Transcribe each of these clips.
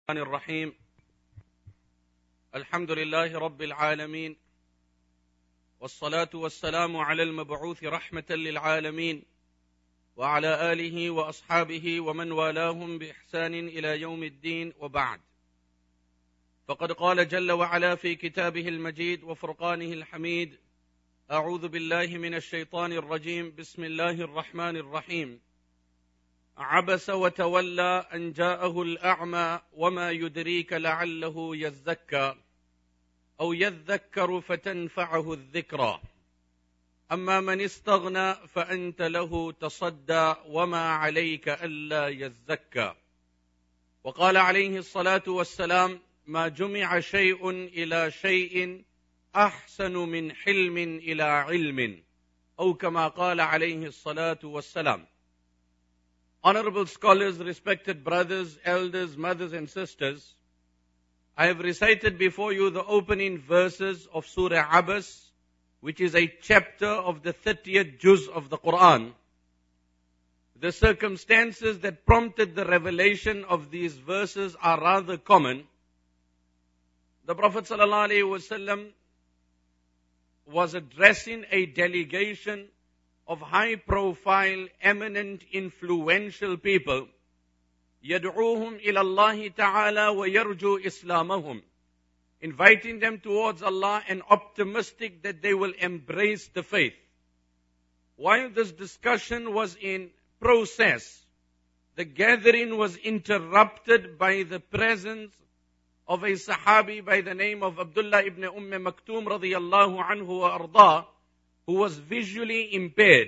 الرحمن الرحيم الحمد لله رب العالمين والصلاة والسلام على المبعوث رحمة للعالمين وعلى آله وأصحابه ومن والاهم بإحسان إلى يوم الدين وبعد. فقد قال جل وعلا في كتابه المجيد وفرقانه الحميد: أعوذ بالله من الشيطان الرجيم، بسم الله الرحمن الرحيم. عبس وتولى أن جاءه الأعمى وما يدريك لعله يزكى أو يذكر فتنفعه الذكرى أما من استغنى فأنت له تصدى وما عليك ألا يزكى. وقال عليه الصلاة والسلام: ما جمع شيء إلى شيء أحسن من حلم إلى علم، أو كما قال عليه الصلاة والسلام. Honorable scholars, respected brothers, elders, mothers and sisters, I have recited before you the opening verses of Surah Abas, which is a chapter of the 30th juz of the Quran. The circumstances that prompted the revelation of these verses are rather common. The Prophet ﷺ was addressing a delegation of high-profile, eminent, influential people, يَدْعُوهُمْ إِلَى اللَّهِ تَعَالَى وَيَرْجُو إِسْلَامَهُمْ, inviting them towards Allah and optimistic that they will embrace the faith. While this discussion was in process, the gathering was interrupted by the presence of a Sahabi by the name of Abdullah ibn Maktoum radiyallahu anhu wa arda, who was visually impaired.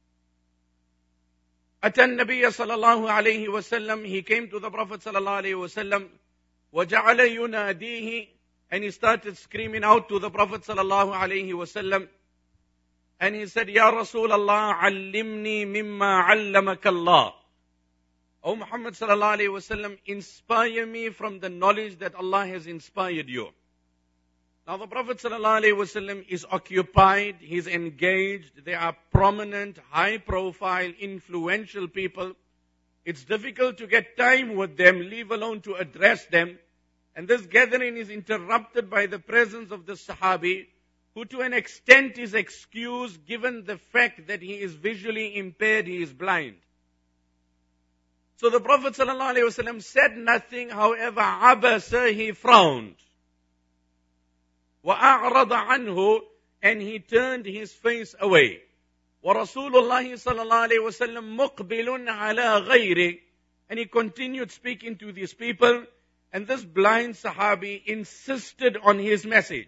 Atan Nabiya sallallahu alayhi wa sallam, he came to the Prophet sallallahu alayhi wa sallam, وَجَعَلَ يُنَادِيهِ, and he started screaming out to the Prophet sallallahu alayhi wa sallam, and he said, Ya Rasulullah, allimni mimma allamaka Allah. O Muhammad sallallahu alayhi wa sallam, inspire me from the knowledge that Allah has inspired you. Now the Prophet ﷺ is occupied, he's engaged, they are prominent, high-profile, influential people. It's difficult to get time with them, leave alone to address them. And this gathering is interrupted by the presence of the Sahabi, who to an extent is excused given the fact that he is visually impaired, he is blind. So the Prophet ﷺ said nothing, however, abasa, he frowned. وَأَعْرَضَ عَنْهُ, and he turned his face away. وَرَسُولُ اللَّهِ صَلَّى اللَّهُ عَلَيْهِ وَسَلَّمْ مُقْبِلٌ عَلَى غَيْرِهِ, and he continued speaking to these people, and this blind Sahabi insisted on his message.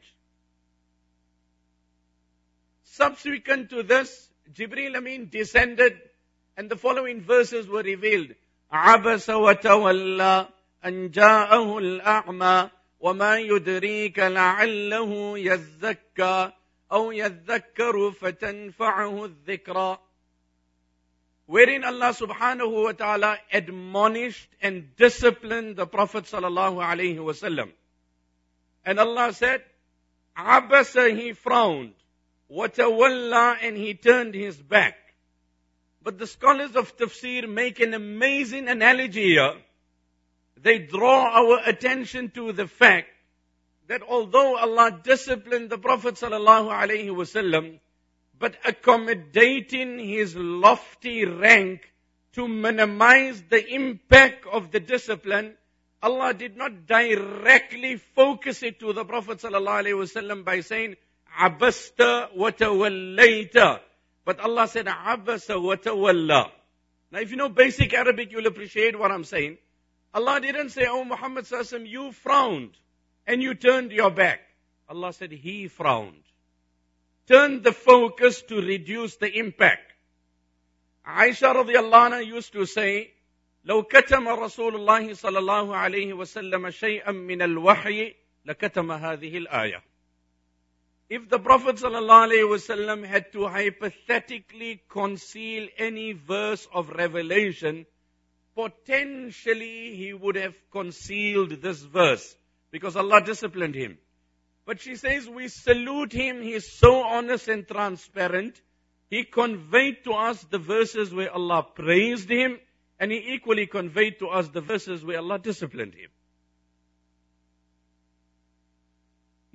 Subsequent to this, Jibreel Amin descended, and the following verses were revealed. عَبَسَ وَتَوَلَّى أَنْ جَاءَهُ الْأَعْمَى وَمَا يُدْرِيكَ لَعَلَّهُ يَزَّكَّى أَوْ يَذَّكَّرُ فَتَنْفَعَهُ الذِّكْرَى, wherein Allah subhanahu wa ta'ala admonished and disciplined the Prophet sallallahu alayhi wa sallam. And Allah said, عَبَسَ, he frowned, وَتَوَلَّى, and he turned his back. But the scholars of tafsir make an amazing analogy here. They draw our attention to the fact that although Allah disciplined the Prophet sallallahu alaihi wasallam, but accommodating his lofty rank to minimize the impact of the discipline, Allah did not directly focus it to the Prophet sallallahu alaihi wasallam by saying, Abasta wa tawallayta. But Allah said, Abasa wa tawalla. Now if you know basic Arabic, you'll appreciate what I'm saying. Allah didn't say, oh Muhammad sallallahu alaihi wasallam, you frowned and you turned your back. Allah said, he frowned. Turned the focus to reduce the impact. Aisha radiyallahu anha used to say, لو كتم رسول الله صلى الله عليه وسلم شيئا من الوحي لكتم هذه الآية. If the Prophet sallallahu alaihi wasallam had to hypothetically conceal any verse of revelation, potentially he would have concealed this verse because Allah disciplined him. But she says, we salute him, he is so honest and transparent. He conveyed to us the verses where Allah praised him, and he equally conveyed to us the verses where Allah disciplined him.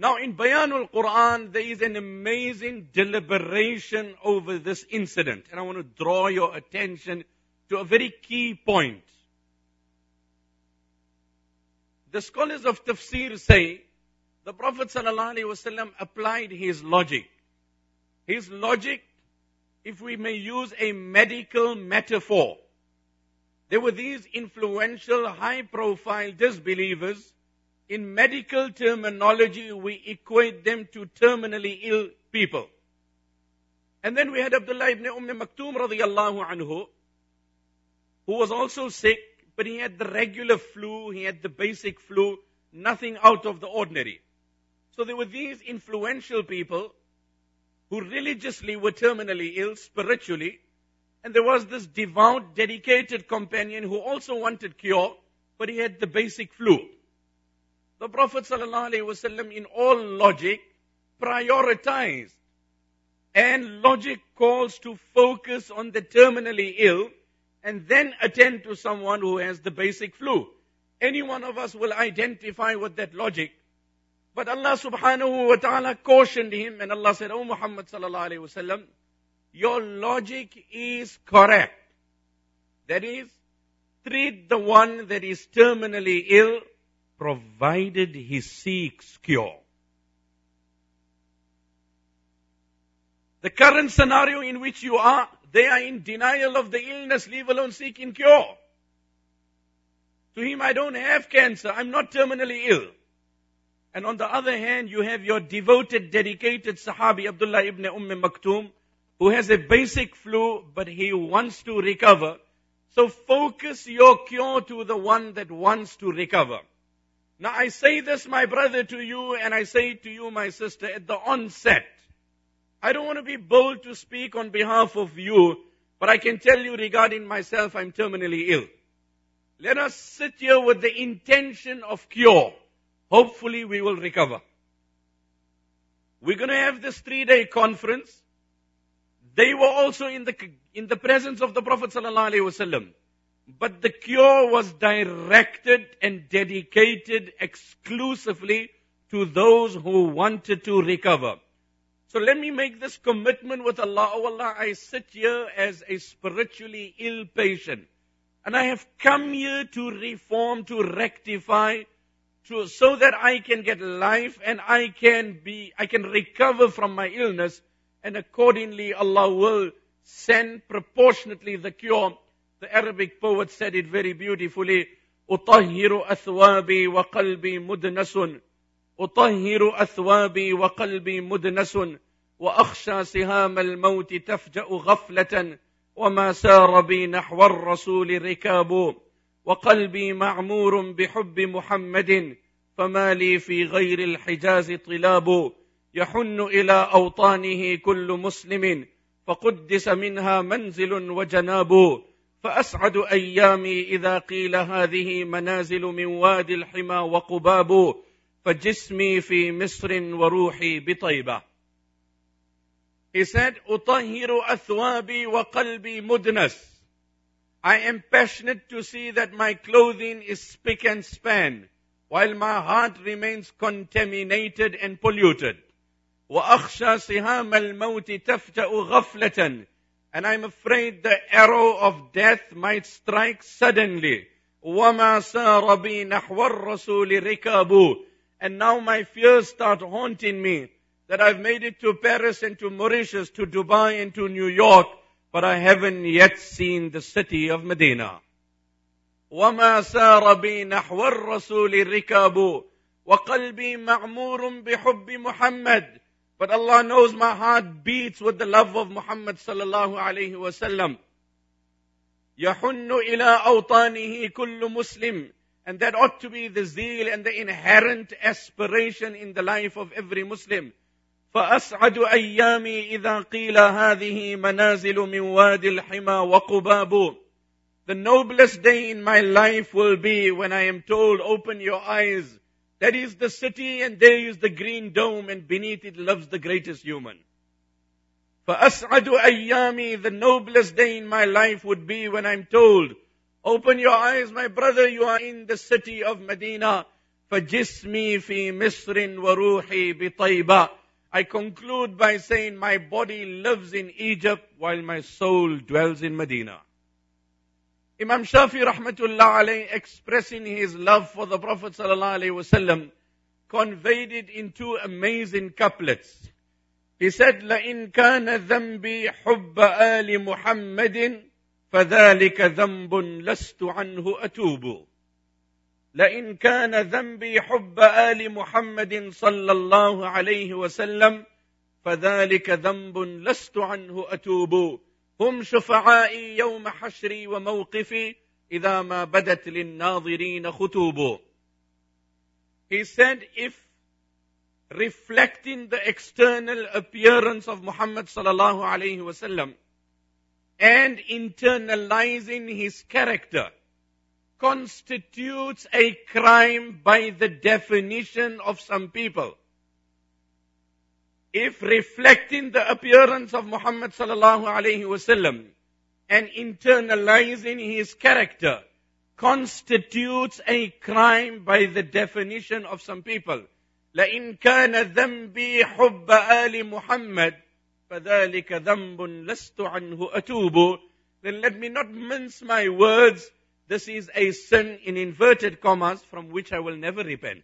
Now in Bayanul Quran, there is an amazing deliberation over this incident. And I want to draw your attention to a very key point. The scholars of tafsir say, the Prophet ﷺ applied his logic. His logic, if we may use a medical metaphor. There were these influential, high-profile disbelievers. In medical terminology, we equate them to terminally ill people. And then we had Abdullah ibn Maktoum radiyallahu anhu, who was also sick, but he had the regular flu, he had the basic flu, nothing out of the ordinary. So there were these influential people who religiously were terminally ill, spiritually, and there was this devout, dedicated companion who also wanted cure, but he had the basic flu. The Prophet ﷺ, in all logic, prioritized. And logic calls to focus on the terminally ill and then attend to someone who has the basic flu. Any one of us will identify with that logic. But Allah subhanahu wa ta'ala cautioned him, and Allah said, "O Muhammad sallallahu alayhi wa sallam, your logic is correct. That is, treat the one that is terminally ill, provided he seeks cure." The current scenario in which you are, they are in denial of the illness, leave alone seeking cure. To him, I don't have cancer, I'm not terminally ill. And on the other hand, you have your devoted, dedicated Sahabi Abdullah ibn Maktoum, who has a basic flu, but he wants to recover. So focus your cure to the one that wants to recover. Now I say this, my brother, to you, and I say to you, my sister, at the onset. I don't want to be bold to speak on behalf of you, but I can tell you regarding myself, I'm terminally ill. Let us sit here with the intention of cure. Hopefully we will recover. We're going to have this 3-day conference. They were also in the presence of the Prophet ﷺ. But the cure was directed and dedicated exclusively to those who wanted to recover. So let me make this commitment with Allah. Oh Allah, I sit here as a spiritually ill patient. And I have come here to reform, to rectify, so that I can get life and I can recover from my illness. And accordingly, Allah will send proportionately the cure. The Arabic poet said it very beautifully. أطهر أثوابي وقلبي مدنس أطهر أثوابي وقلبي مدنس وأخشى سهام الموت تفجأ غفلة وما سار بي نحو الرسول ركاب وقلبي معمور بحب محمد فما لي في غير الحجاز طلاب يحن إلى أوطانه كل مسلم فقدس منها منزل وجناب فأسعد أيامي إذا قيل هذه منازل من وادي الحمى وقباب فجسمي في مصر وروحي بطيبة. He said, أطهر أثوابي وقلبي مدنس. I am passionate to see that my clothing is spick and span, while my heart remains contaminated and polluted. وأخشى سهام الموت تفجأ غفلة. And I'm afraid the arrow of death might strike suddenly. وَمَا سَارَ بِي نَحْوَ الرَّسُولِ رِكَابُ. And now my fears start haunting me, that I've made it to Paris and to Mauritius, to Dubai and to New York, but I haven't yet seen the city of Medina. وَمَا سَارَ بِي نَحْوَ الرَّسُولِ رِكَابُ وَقَلْبِي مَعْمُورٌ بِحُبِّ مُحَمَّدٍ. But Allah knows my heart beats with the love of Muhammad sallallahu alayhi wa sallam. يَحُنُّ إِلَىٰ أَوْطَانِهِ كُلُّ مُسْلِمٍ. And that ought to be the zeal and the inherent aspiration in the life of every Muslim. فَأَسْعَدُ أَيَّامِي إِذَا قِيلَ هَذِهِ مَنَازِلُ مِنْ وَادِ الْحِمَى وَقُبَابُ. The noblest day in my life will be when I am told, open your eyes. That is the city and there is the green dome and beneath it lives the greatest human. فَأَسْعَدُ أَيَّامِي. The noblest day in my life would be when I'm told, open your eyes, my brother, you are in the city of Medina. فَجِسْمِي فِي مِصْرٍ وَرُوحِي بِطَيْبَةٍ. I conclude by saying my body lives in Egypt while my soul dwells in Medina. Imam Shafi rahmatullah alayhi, expressing his love for the Prophet sallallahu alayhi wasallam, conveyed it in two amazing couplets. He said, لَإِنْ كَانَ ذَنْبِي حُبَّ آلِ مُحَمَّدٍ فَذَلِكَ ذَنْبٌ لَسْتُ عَنْهُ أَتُوبُ. لئن كان ذنبي حب آل محمد صلى الله عليه وسلم فذلك ذنب لست عنه أتوب. هم شفعائي يوم حشري وموقفي إذا ما بدت للناظرين خطوب. He said, if reflecting the external appearance of Muhammad sallallahu alayhi wasallam and internalizing his character constitutes a crime by the definition of some people. If reflecting the appearance of Muhammad sallallahu alayhi wasallam and internalizing his character constitutes a crime by the definition of some people, لَإِنْ كَانَ ذَنْبِي حُبَّ آلِ مُحَمَّدٍ فَذَلِكَ ذَنْبٌ لَسْتُ عَنْهُ أَتُوبُ. Then let me not mince my words. This is a sin in inverted commas from which I will never repent.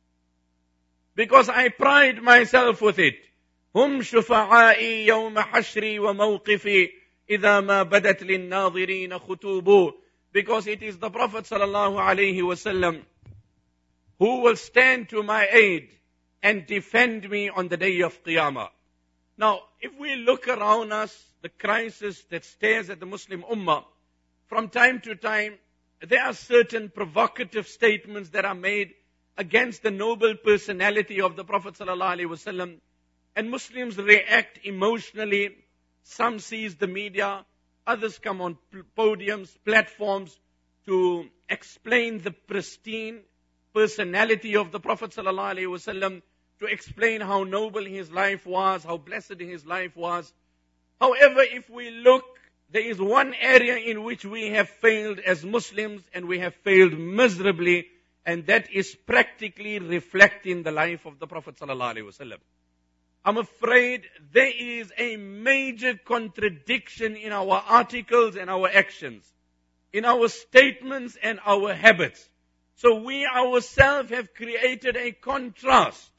Because I pride myself with it. هم شفعائي يوم حشري وموقفي إذا ما بدت للناظرين خطوب. Because it is the Prophet sallallahu alaihi wasallam who will stand to my aid and defend me on the day of Qiyamah. Now, if we look around us, the crisis that stares at the Muslim Ummah, from time to time, there are certain provocative statements that are made against the noble personality of the Prophet ﷺ, and Muslims react emotionally. Some seize the media, others come on podiums, platforms to explain the pristine personality of the Prophet ﷺ, to explain how noble his life was, how blessed his life was. However, if we look, there is one area in which we have failed as Muslims, and we have failed miserably, and that is practically reflecting the life of the Prophet ﷺ. I'm afraid there is a major contradiction in our articles and our actions, in our statements and our habits. So we ourselves have created a contrast.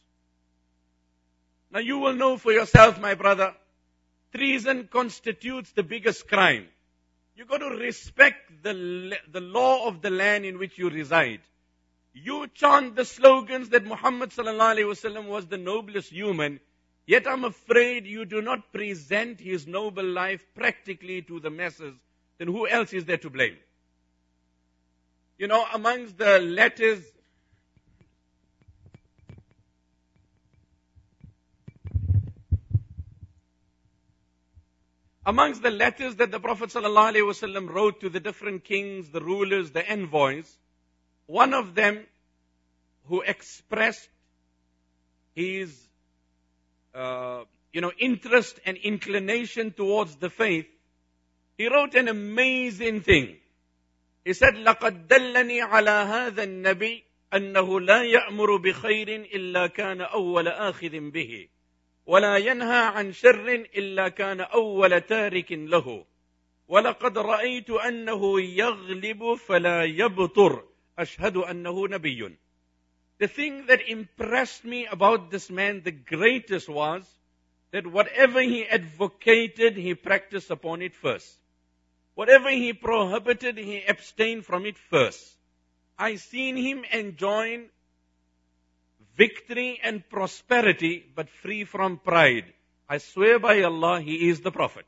Now you will know for yourself, my brother, treason constitutes the biggest crime. You've got to respect the law of the land in which you reside. You chant the slogans that Muhammad sallallahu alaihi wasallam was the noblest human, yet I'm afraid you do not present his noble life practically to the masses. Then who else is there to blame? You know, amongst the letters that the Prophet ﷺ wrote to the different kings, the rulers, the envoys, one of them who expressed his interest and inclination towards the faith, he wrote an amazing thing. He said, لَقَدْ دَلَّنِي عَلَى هَذَا النَّبِيِّ أَنَّهُ لَا يَأْمُرُ بِخَيْرٍ إِلَّا كَانَ أَوَّلَ آخِذٍ بِهِ ولا ينهى عن شر إلا كان أول تارك له ولقد رأيت أنه يغلب فلا يبطر أشهد أنه نبي. The thing that impressed me about this man the greatest was that whatever he advocated, he practiced upon it first. Whatever he prohibited, he abstained from it first. I seen him enjoying victory and prosperity, but free from pride. I swear by Allah, he is the Prophet.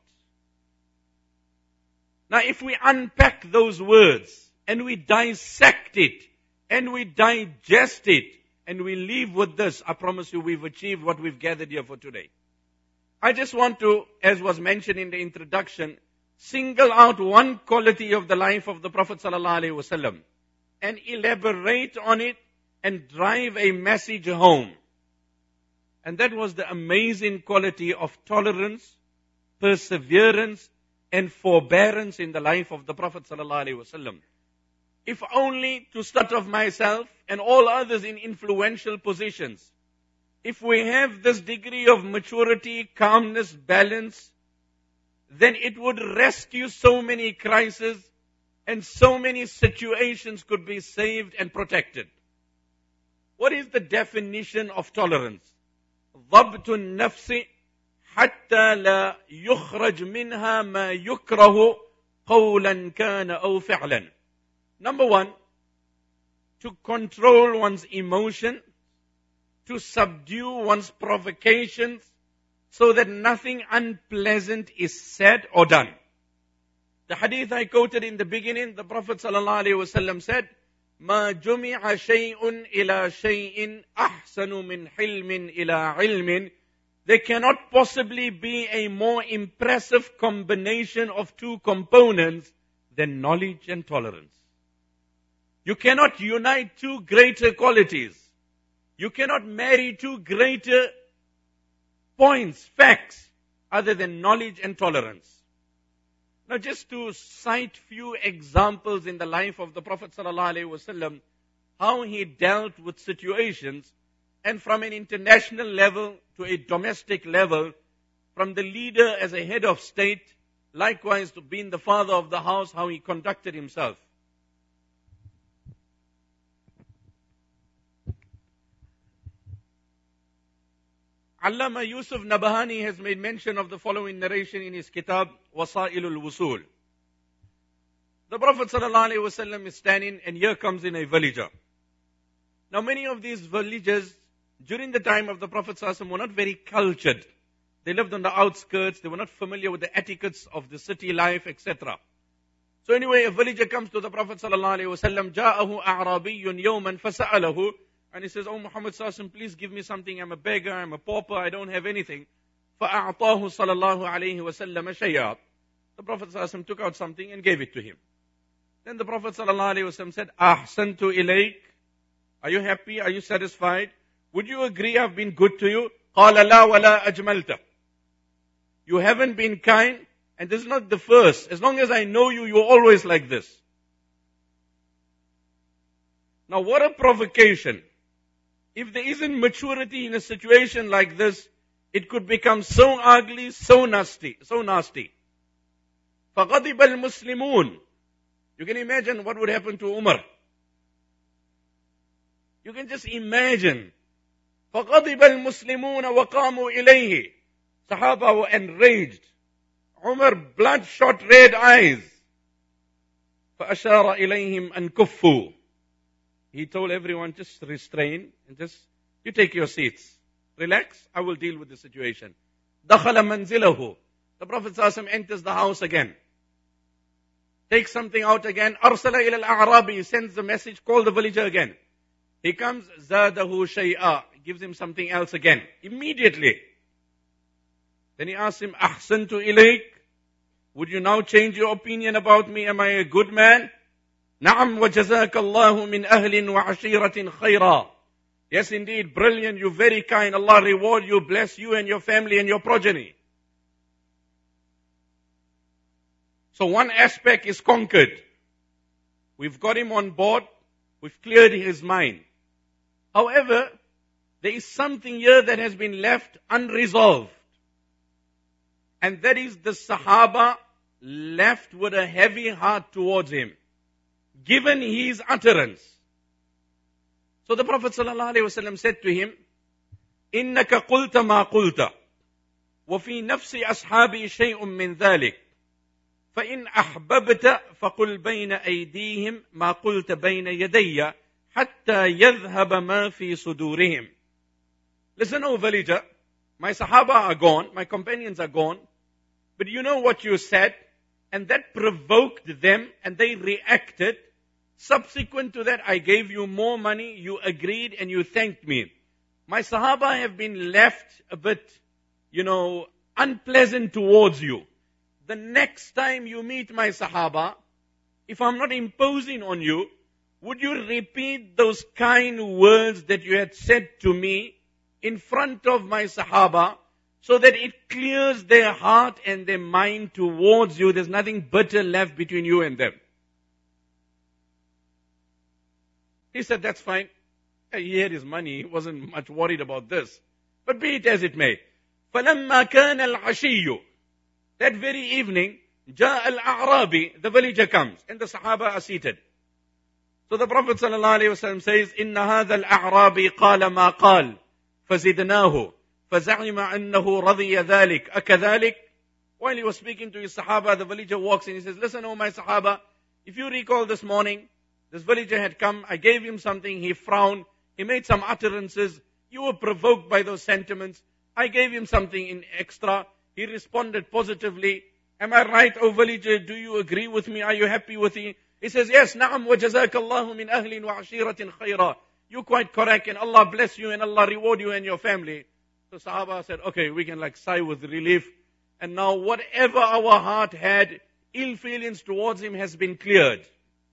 Now, if we unpack those words, and we dissect it, and we digest it, and we leave with this, I promise you we've achieved what we've gathered here for today. I just want to, as was mentioned in the introduction, single out one quality of the life of the Prophet ﷺ and elaborate on it and drive a message home. And that was the amazing quality of tolerance, perseverance, and forbearance in the life of the Prophet ﷺ. if only to start off myself and all others in influential positions. If we have this degree of maturity, calmness, balance, then it would rescue so many crises and so many situations could be saved and protected. What is the definition of tolerance? ضبط النفس حتى لا يخرج منها ما يكره قولا كان أو فعلا. Number one, to control one's emotion, to subdue one's provocations, so that nothing unpleasant is said or done. The hadith I quoted in the beginning, the Prophet ﷺ said, ما جمع شيء إلى شيء أحسن من حلم إلى علم. There cannot possibly be a more impressive combination of two components than knowledge and tolerance. You cannot unite two greater qualities. You cannot marry two greater points, facts, other than knowledge and tolerance. Now just to cite few examples in the life of the Prophet ﷺ, how he dealt with situations, and from an international level to a domestic level, from the leader as a head of state, likewise to being the father of the house, how he conducted himself. Allama Yusuf Nabahani has made mention of the following narration in his kitab, Wasailul Wusul. The Prophet ﷺ is standing, and here comes in a villager. Now many of these villagers, during the time of the Prophet ﷺ, were not very cultured. They lived on the outskirts, they were not familiar with the etiquettes of the city life, etc. So anyway, a villager comes to the Prophet ﷺ, جاءه أعرابي يوما فسأله, and he says, "Oh Muhammad ﷺ, please give me something. I'm a beggar, I'm a pauper, I don't have anything." فَأَعْطَاهُ صَلَى اللَّهُ عَلَيْهِ وَسَلَّمَ شَيْئًا. The Prophet ﷺ took out something and gave it to him. Then the Prophet ﷺ said, أَحْسَنْتُ إِلَيْكَ. Are you happy? Are you satisfied? Would you agree I've been good to you? قَالَ لَا وَلَا أَجْمَلْتَ. You haven't been kind, and this is not the first. As long as I know you, you're always like this. Now what a provocation. If there isn't maturity in a situation like this, it could become so ugly, so nasty. فَغَضِبَ الْمُسْلِمُونَ. You can imagine what would happen to Umar. You can just imagine. فَغَضِبَ الْمُسْلِمُونَ وَقَامُوا إِلَيْهِ. Sahaba were enraged. Umar, bloodshot red eyes. فَأَشَارَ إِلَيْهِمْ أَنْ كُفُّوا. He told everyone, just restrain and just, you take your seats. Relax, I will deal with the situation. دَخَلَ مَنْزِلَهُ. The Prophet ﷺ enters the house again. Takes something out again. أَرْسَلَ إِلَى الْأَعْرَابِ. He sends the message, call the villager again. He comes, زَادَهُ شَيْئًا. Gives him something else again. Immediately. Then he asks him, أَحْسَنْتُ إِلَيْكَ. Would you now change your opinion about me? Am I a good man? نعم وجزاك الله من أهل وعشيرة خيرا. Yes, indeed, brilliant, you're very kind. Allah reward you, bless you and your family and your progeny. So one aspect is conquered. We've got him on board. We've cleared his mind. However, there is something here that has been left unresolved. And that is the Sahaba left with a heavy heart towards him, given his utterance. So the Prophet ﷺ said to him, إِنَّكَ قُلْتَ مَا قُلْتَ وَفِي نَفْسِ أَصْحَابِي شَيْءٌ مِّن ذَلِكَ فَإِنْ أَحْبَبْتَ فَقُلْ بَيْنَ أَيْدِيهِمْ مَا قُلْتَ بَيْنَ يَدَيَّ حَتَّى يَذْهَبَ مَا فِي صُدُورِهِمْ. Listen, O villager, my Sahaba are gone, my companions are gone, but you know what you said, and that provoked them, and they reacted. Subsequent to that, I gave you more money, you agreed, and you thanked me. My Sahaba have been left a bit, unpleasant towards you. The next time you meet my Sahaba, if I'm not imposing on you, would you repeat those kind words that you had said to me in front of my Sahaba, so that it clears their heart and their mind towards you? There's nothing bitter left between you and them. He said, that's fine. He had his money. He wasn't much worried about this. But be it as it may. فَلَمَّا كَانَ الْعَشِيُّ That very evening, جَاءَ الْأَعْرَابِ The villager comes, and the Sahaba are seated. So the Prophet ﷺ says, إِنَّ هَذَا الْأَعْرَابِ قَالَ مَا قَالَ فَزِدْنَاهُ فَزَعِمَ أَنَّهُ رَضِيَ ذَلِكَ أَكَذَلِكَ While he was speaking to his Sahaba, the villager walks in. He says, listen, oh my Sahaba, if you recall this morning, this villager had come, I gave him something, he frowned, he made some utterances, you were provoked by those sentiments, I gave him something in extra, he responded positively, am I right, oh villager, do you agree with me, are you happy with me? He says, yes, na'am wa jazakallahu min ahlin wa ashiratin khayra. You're quite correct, and Allah bless you, and Allah reward you and your family. So Sahaba said, okay, we can sigh with relief, and now whatever our heart had, ill feelings towards him has been cleared.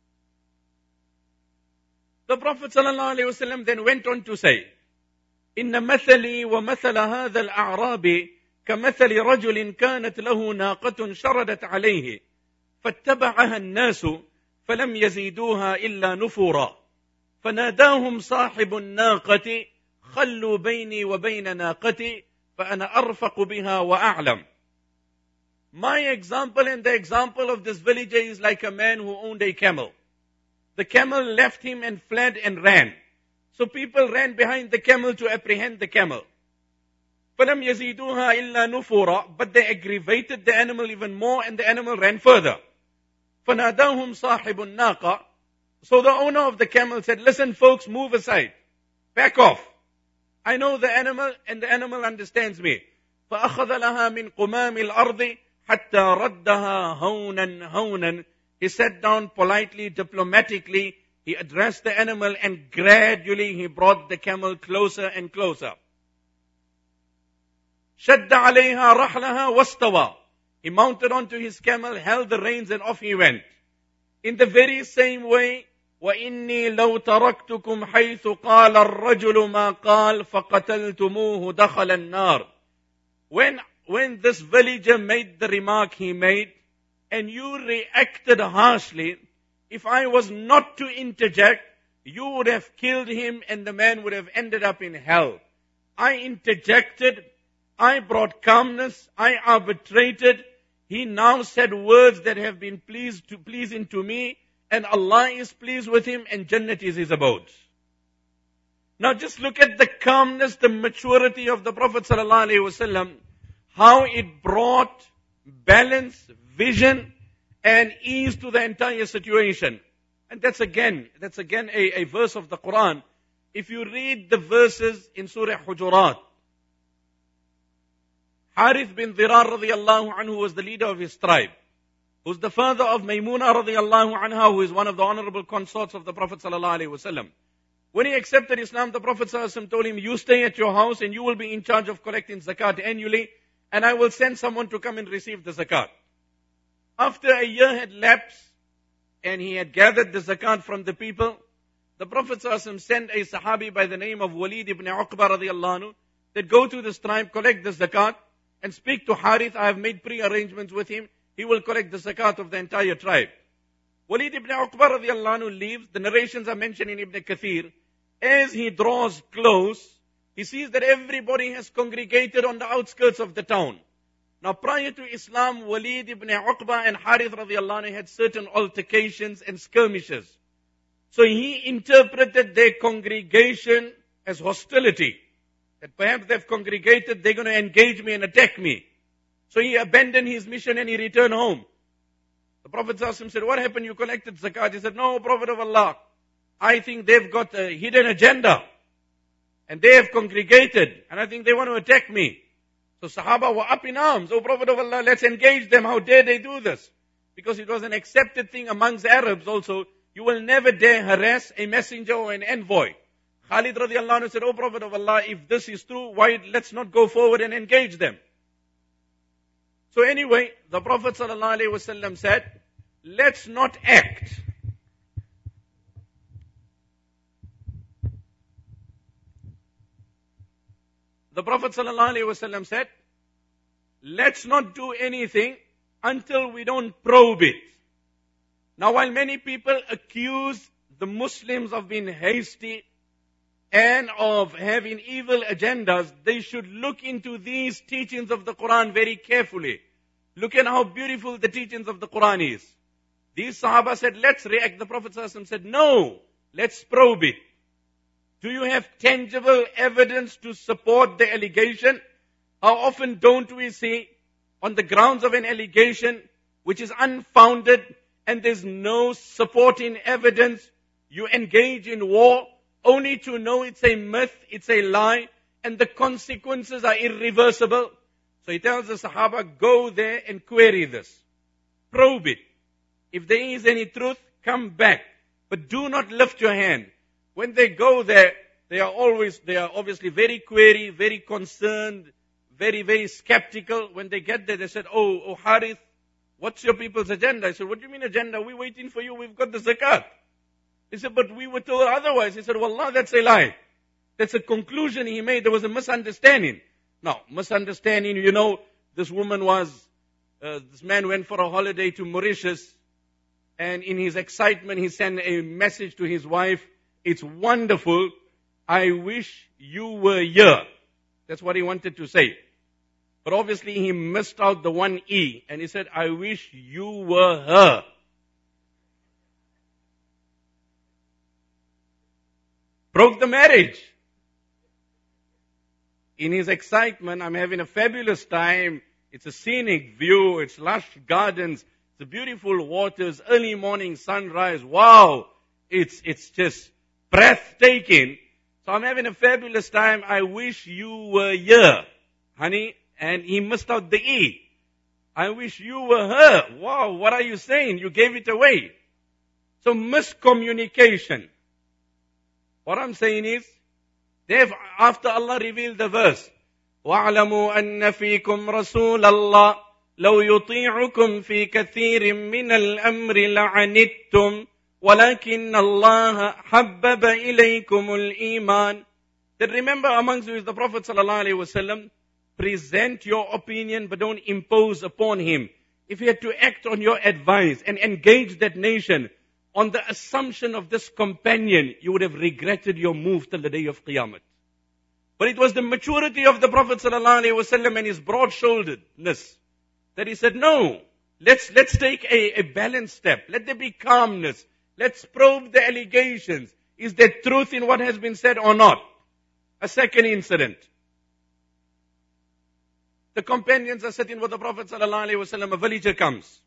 The Prophet ﷺ then went on to say, إِنَّ مَثَلِي وَمَثَلَ هَذَا الْأَعْرَابِ كَمَثَلِ رَجُلٍ كَانَتْ لَهُ نَاقَةٌ شَرَدَتْ عَلَيْهِ فَاتَّبَعَهَا النَّاسُ فَلَمْ يَزِيدُوهَا إِلَّا نُفُورًا فَنَادَاهُمْ صَاحِبُ النَّاقَةِ خَلُّوا بَيْنِي وَبَيْنَ نَاقَتِي فَأَنَا أَرْفَقُ بِهَا وَأَعْلَمُ My example and the example of this villager is like a man who owned a camel. The camel left him and fled and ran. So people ran behind the camel to apprehend the camel. فَلَمْ يَزِيدُوهَا إِلَّا نُفُورًا But they aggravated the animal even more, and the animal ran further. فَنَادَاهُمْ صَاحِبُ النَّاقَةِ So the owner of the camel said, listen folks, move aside. Back off. I know the animal, and the animal understands me. فَأَخَذَ لَهَا مِنْ قُمَامِ الْأَرْضِ حَتَّى رَدَّهَا هَوْنًا هَوْنًا He sat down politely, diplomatically. He addressed the animal, and gradually he brought the camel closer and closer. شَدَّ عَلَيْهَا رَحْلَهَا وَاسْتَوَى He mounted onto his camel, held the reins, and off he went. In the very same way, وَإِنِّي لَوْ تَرَكْتُكُمْ حَيْثُ قَالَ الرَّجُلُ مَا قَالَ فَقَتَلْتُمُوهُ دَخَلَ النَّارِ When this villager made the remark he made, and you reacted harshly, if I was not to interject, you would have killed him and the man would have ended up in hell. I interjected, I brought calmness, I arbitrated. He now said words that have been pleasing to me, and Allah is pleased with him, and Jannat is his abode. Now just look at the calmness, the maturity of the Prophet ﷺ, how it brought balance, vision, and ease to the entire situation. And that's again a verse of the Quran. If you read the verses in Surah Hujurat, Harith bin Dhirar radiallahu anhu was the leader of his tribe, who's the father of Maymuna radiallahu anha, who is one of the honorable consorts of the Prophet sallallahu alaihi wasallam. When he accepted Islam, the Prophet sallallahu alaihi wasallam told him, you stay at your house and you will be in charge of collecting zakat annually, and I will send someone to come and receive the zakat. After a year had lapsed, and he had gathered the zakat from the people, the Prophet ﷺ sent a sahabi by the name of Walid ibn Uqba radiallahu anhu, that go to this tribe, collect the zakat, and speak to Harith. I have made pre-arrangements with him. He will collect the zakat of the entire tribe. Walid ibn Uqba radiallahu anhu leaves. The narrations are mentioned in Ibn Kathir. As he draws close, he sees that everybody has congregated on the outskirts of the town. Now prior to Islam, Walid ibn Uqba and Harith radiallahu anhu had certain altercations and skirmishes. So he interpreted their congregation as hostility. That perhaps they've congregated, they're going to engage me and attack me. So he abandoned his mission and he returned home. The Prophet ﷺ said, what happened? You collected zakat. He said, no, Prophet of Allah, I think they've got a hidden agenda. And they have congregated. And I think they want to attack me. So Sahaba were up in arms. Oh Prophet of Allah, let's engage them. How dare they do this? Because it was an accepted thing amongst Arabs also. You will never dare harass a messenger or an envoy. Khalid radiallahu anhu said, oh Prophet of Allah, if this is true, why let's not go forward and engage them? So anyway, the Prophet sallallahu alaihi wasallam said, let's not act. The Prophet sallallahu alaihi wasallam said, let's not do anything until we don't probe it. Now while many people accuse the Muslims of being hasty and of having evil agendas, they should look into these teachings of the Quran very carefully. Look at how beautiful the teachings of the Quran is. These Sahaba said, let's react. The Prophet ﷺ said, no, let's probe it. Do you have tangible evidence to support the allegation? How often don't we see on the grounds of an allegation which is unfounded and there's no supporting evidence, you engage in war only to know it's a myth, it's a lie, and the consequences are irreversible? So he tells the Sahaba, go there and query this. Probe it. If there is any truth, come back. But do not lift your hand. When they go there, they are obviously very query, very concerned, very, very skeptical. When they get there, they said, oh Harith, what's your people's agenda? I said, what do you mean agenda? We're waiting for you. We've got the zakat. He said, but we were told otherwise. He said, Wallah, that's a lie. That's a conclusion he made. There was a misunderstanding. Now, misunderstanding, this man went for a holiday to Mauritius, and in his excitement, he sent a message to his wife. It's wonderful. I wish you were here. That's what he wanted to say. But obviously he missed out the one E, and he said, I wish you were her. Broke the marriage. In his excitement, I'm having a fabulous time. It's a scenic view. It's lush gardens. The beautiful waters, early morning sunrise. Wow. It's just breathtaking. So I'm having a fabulous time. I wish you were here, honey. And he missed out the E. I wish you were her. Wow, what are you saying? You gave it away. So miscommunication. What I'm saying is, after Allah revealed the verse, وَاعْلَمُوا أَنَّ فِيكُمْ رَسُولَ اللَّهِ لَوْ يُطِيعُكُمْ فِي كَثِيرٍ مِّنَ الْأَمْرِ لَعَنِتُّمْ وَلَكِنَّ اللَّهَ حَبَّبَ إِلَيْكُمُ الْإِيمَانِ. That remember amongst you is the Prophet ﷺ. Present your opinion, but don't impose upon him. If he had to act on your advice and engage that nation on the assumption of this companion, you would have regretted your move till the day of Qiyamah. But it was the maturity of the Prophet ﷺ and his broad-shoulderedness that he said, no, let's take a balanced step. Let there be calmness. Let's probe the allegations. Is there truth in what has been said or not? A second incident. The companions are sitting with the Prophet ﷺ. A villager comes.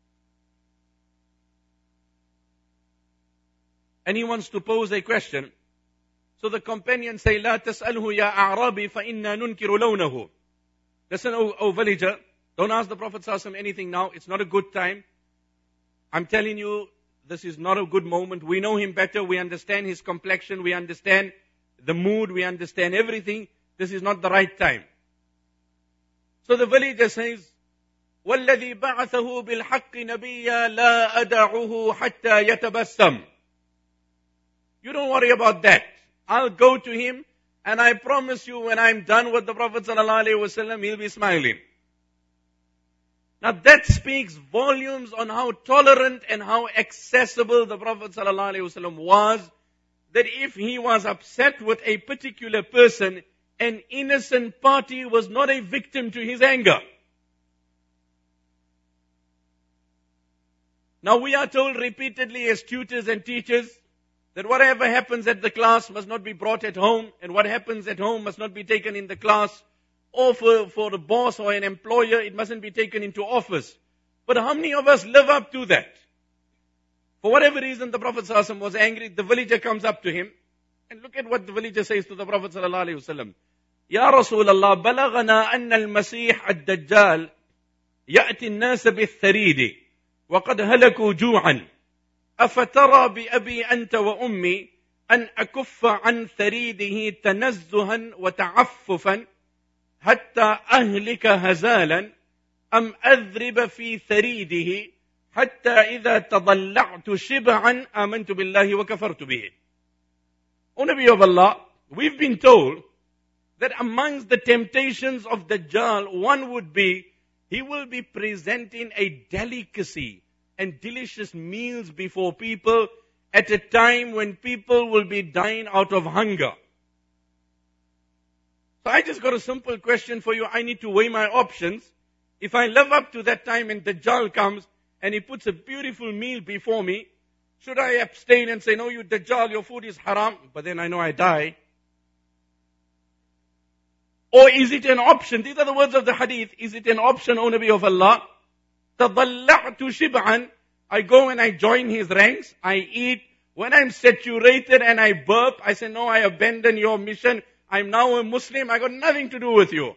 And he wants to pose a question. So the companions say, لا تسأله يا أعرابي فإنا ننكر لونه. Listen, oh villager, don't ask the Prophet ﷺ anything now. It's not a good time. I'm telling you, this is not a good moment. We know him better. We understand his complexion. We understand the mood. We understand everything. This is not the right time. So the villager says, وَالَّذِي بَعَثَهُ بِالْحَقِّ نَبِيًّا لَا أَدَعُهُ حَتَّى يَتَبَسَّمْ. You don't worry about that. I'll go to him, and I promise you when I'm done with the Prophet ﷺ, he'll be smiling. Now that speaks volumes on how tolerant and how accessible the Prophet ﷺ was, that if he was upset with a particular person, an innocent party was not a victim to his anger. Now we are told repeatedly as tutors and teachers that whatever happens at the class must not be brought at home, and what happens at home must not be taken in the class, or for the boss or an employer, it mustn't be taken into office. But how many of us live up to that? For whatever reason, the Prophet ﷺ was angry. The villager comes up to him, and look at what the villager says to the Prophet ﷺ. يا رسول الله بلغنا أن المسيح الدجال يأتي الناس بالثريد وقد هلكوا جوعا أفترى بأبي أنت وأمي أن أكف عن ثريده تنزها وتعففا حتى أهلك هزالا أم أذرب في ثريده حتى إذا تضلعت شبعا آمنت بالله وكفرت به. O Nabi of Allah, we've been told that amongst the temptations of Dajjal, one would be, he will be presenting a delicacy and delicious meals before people, at a time when people will be dying out of hunger. So I just got a simple question for you. I need to weigh my options. If I live up to that time and Dajjal comes and he puts a beautiful meal before me, should I abstain and say, no, you Dajjal, your food is haram, but then I know I die? Or is it an option? These are the words of the hadith. Is it an option, O Nabi of Allah? تَضَلَّعْتُ شِبْعًا. I go and I join his ranks. I eat. When I'm saturated and I burp, I say, no, I abandon your mission. I'm now a Muslim. I got nothing to do with you.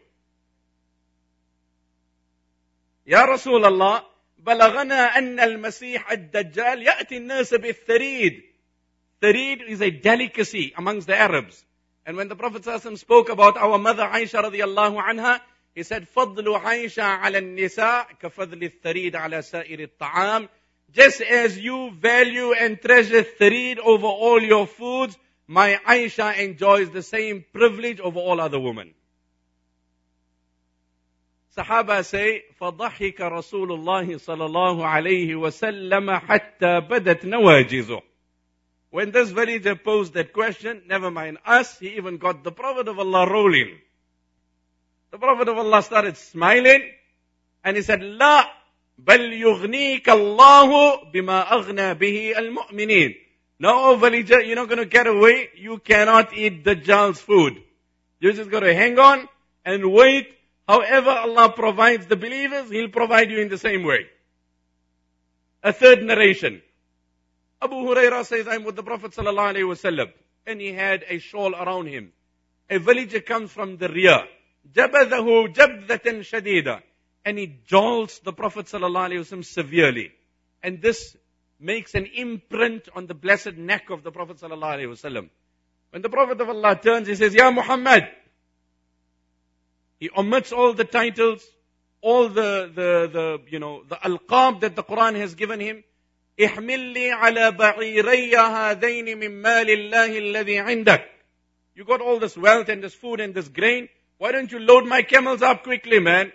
Ya Rasulullah, بلغنا أن المسيح الدجال يأتي الناس بالثريد. Tharid is a delicacy amongst the Arabs. And when the Prophet ﷺ spoke about our mother Aisha radiallahu anha, he said, فضل عائشة على النساء كفضل الثريد على سائر الطعام. Just as you value and treasure tharid over all your foods, my Aisha enjoys the same privilege over all other women. Sahaba say, فضحك رسول الله صلى الله عليه وسلم حتى بدت نواجذه. When this villager posed that question, never mind us, he even got the Prophet of Allah rolling. The Prophet of Allah started smiling and he said, لا بل يغنيك الله بما أغنى به المؤمنين. No, villager, you're not going to get away. You cannot eat Dajjal's food. You're just going to hang on and wait. However Allah provides the believers, He'll provide you in the same way. A third narration. Abu Hurairah says, I'm with the Prophet ﷺ, and he had a shawl around him. A villager comes from the rear. جَبَذَهُ جَبْذَةً شَدِيدًا. And he jolts the Prophet ﷺ severely. And this makes an imprint on the blessed neck of the Prophet ﷺ. When the Prophet of Allah turns, he says, Ya Muhammad. He omits all the titles, all the alqab that the Quran has given him. احمل لي على بعيري هذين من مال الله الذي عندك. You got all this wealth and this food and this grain. Why don't you load my camels up quickly, man?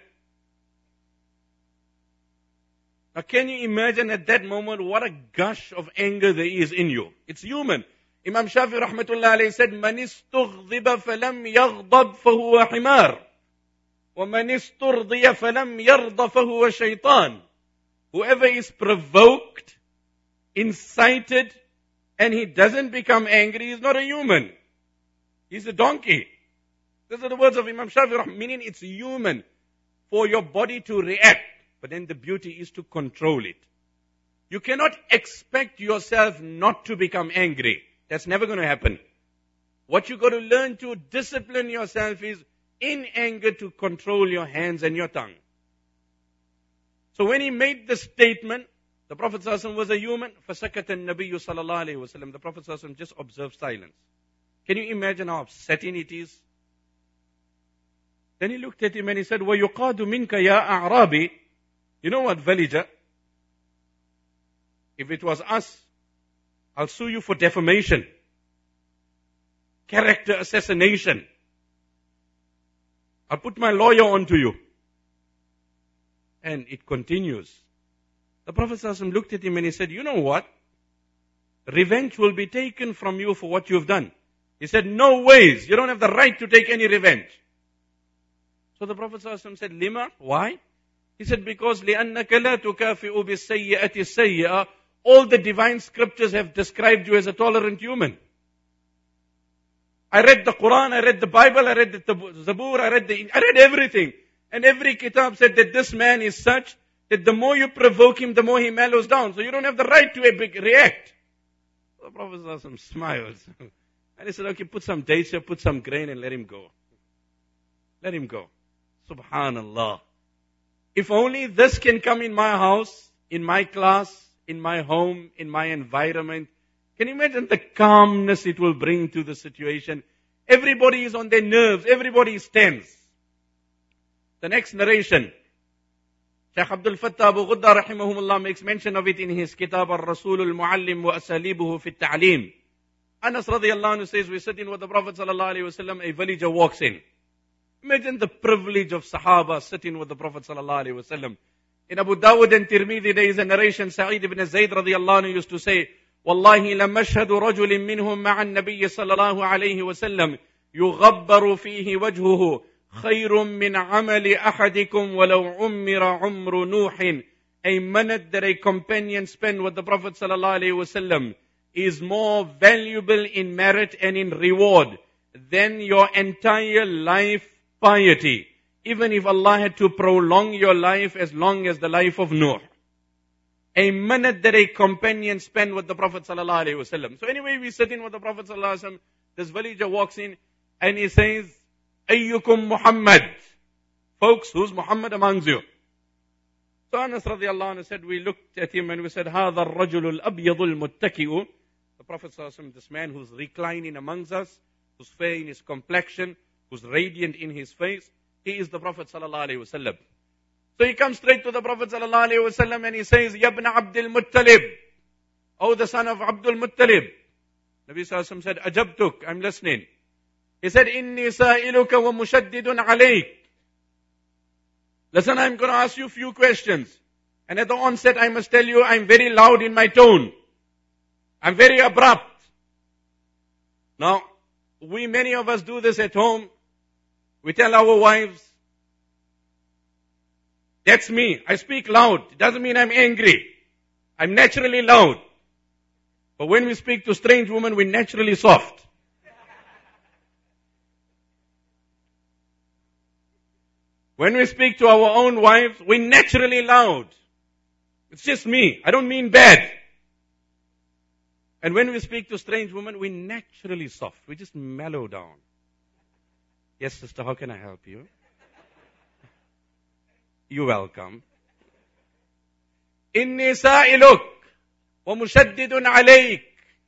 Now can you imagine at that moment what a gush of anger there is in you? It's human. Imam Shafi rahmatullah alayhi said, من استغضب فلم يغضب فهو حمار ومن استرضي فلم يرضى فهو شيطان. Whoever is provoked, incited, and he doesn't become angry, he's not a human. He's a donkey. These are the words of Imam Shafi, meaning it's human for your body to react. But then the beauty is to control it. You cannot expect yourself not to become angry. That's never going to happen. What you got to learn to discipline yourself is in anger to control your hands and your tongue. So when he made the statement, the Prophet ﷺ was a human. فَسَكَتَ النَّبِيُّ صَلَى اللَّهُ عَلَيْهِ وَسَلَّمَ. The Prophet ﷺ just observed silence. Can you imagine how upsetting it is? Then he looked at him and he said, وَيُقَادُ مِنْكَ يَا أَعْرَابِ. You know what, villager? If it was us, I'll sue you for defamation, character assassination. I'll put my lawyer onto you. And it continues. The Prophet ﷺ looked at him and he said, you know what? Revenge will be taken from you for what you've done. He said, no ways. You don't have the right to take any revenge. So the Prophet ﷺ said, Lima? Why? He said, because لِأَنَّكَ لَا تُكَافِئُ بِالسَّيِّئَةِ السَّيِّئَةِ. All the divine scriptures have described you as a tolerant human. I read the Quran, I read the Bible, I read the Zabur, I read everything. And every kitab said that this man is such that the more you provoke him, the more he mellows down. So you don't have the right to react. The Prophet ﷺ smiles. And he said, okay, put some dates here, put some grain and let him go. Let him go. Subhanallah. If only this can come in my house, in my class, in my home, in my environment. Can you imagine the calmness it will bring to the situation? Everybody is on their nerves. Everybody is tense. The next narration. Shaykh Abdul Fattah Abu Ghudda rahimahumullah makes mention of it in his kitab Al-Rasul Al-Muallim wa Asalibuhu fi Ta'aleem. Anas radiyallahu anhu says, we're sitting with the Prophet sallallahu alayhi wa sallam, a villager walks in. Imagine the privilege of Sahaba sitting with the Prophet sallallahu alayhi wa sallam. In Abu Dawud and Tirmidhi there is a narration, Sa'id ibn Zayd radiyallahu anhu used to say, والله لمشهد رجل منهم مع النبي صلى الله عليه وسلم يغبر فيه وجهه خير من عمل أحدكم ولو عمر عمر نوح. A minute that a companion spent with the Prophet sallallahu alaihi wasallam is more valuable in merit and in reward than your entire life piety. Even if Allah had to prolong your life as long as the life of Nuh. A minute that a companion spent with the Prophet sallallahu alaihi wasallam. So anyway, we sit in with the Prophet sallallahu alaihi wasallam. This villager walks in and he says, Ayyukum Muhammad. Folks, who's Muhammad amongst you? So Anas radiallahu anhu said, we looked at him and we said, هذا الرجل الأبيض المتكئ. The Prophet sallallahu alaihi wasallam, this man who's reclining amongst us, who's fair in his complexion, who's radiant in his face, he is the Prophet sallallahu alaihi wasallam. So he comes straight to the Prophet sallallahu alaihi wasallam and he says, Yabna Abdul Muttalib. Oh, the son of Abdul Muttalib. Nabi sallallahu alaihi wasallam said, Ajabtuk, I'm listening. He said, Inni sa'iluka wa mushaddidun alayk. Listen, I'm going to ask you a few questions. And at the onset, I must tell you, I'm very loud in my tone. I'm very abrupt. Now, many of us do this at home. We tell our wives, that's me. I speak loud. It doesn't mean I'm angry. I'm naturally loud. But when we speak to strange women, we're naturally soft. When we speak to our own wives, we're naturally loud. It's just me. I don't mean bad. And when we speak to strange women, we're naturally soft. We just mellow down. Yes, sister, how can I help you? You're welcome. Inni sa'iluk wa mushaddidun alayk.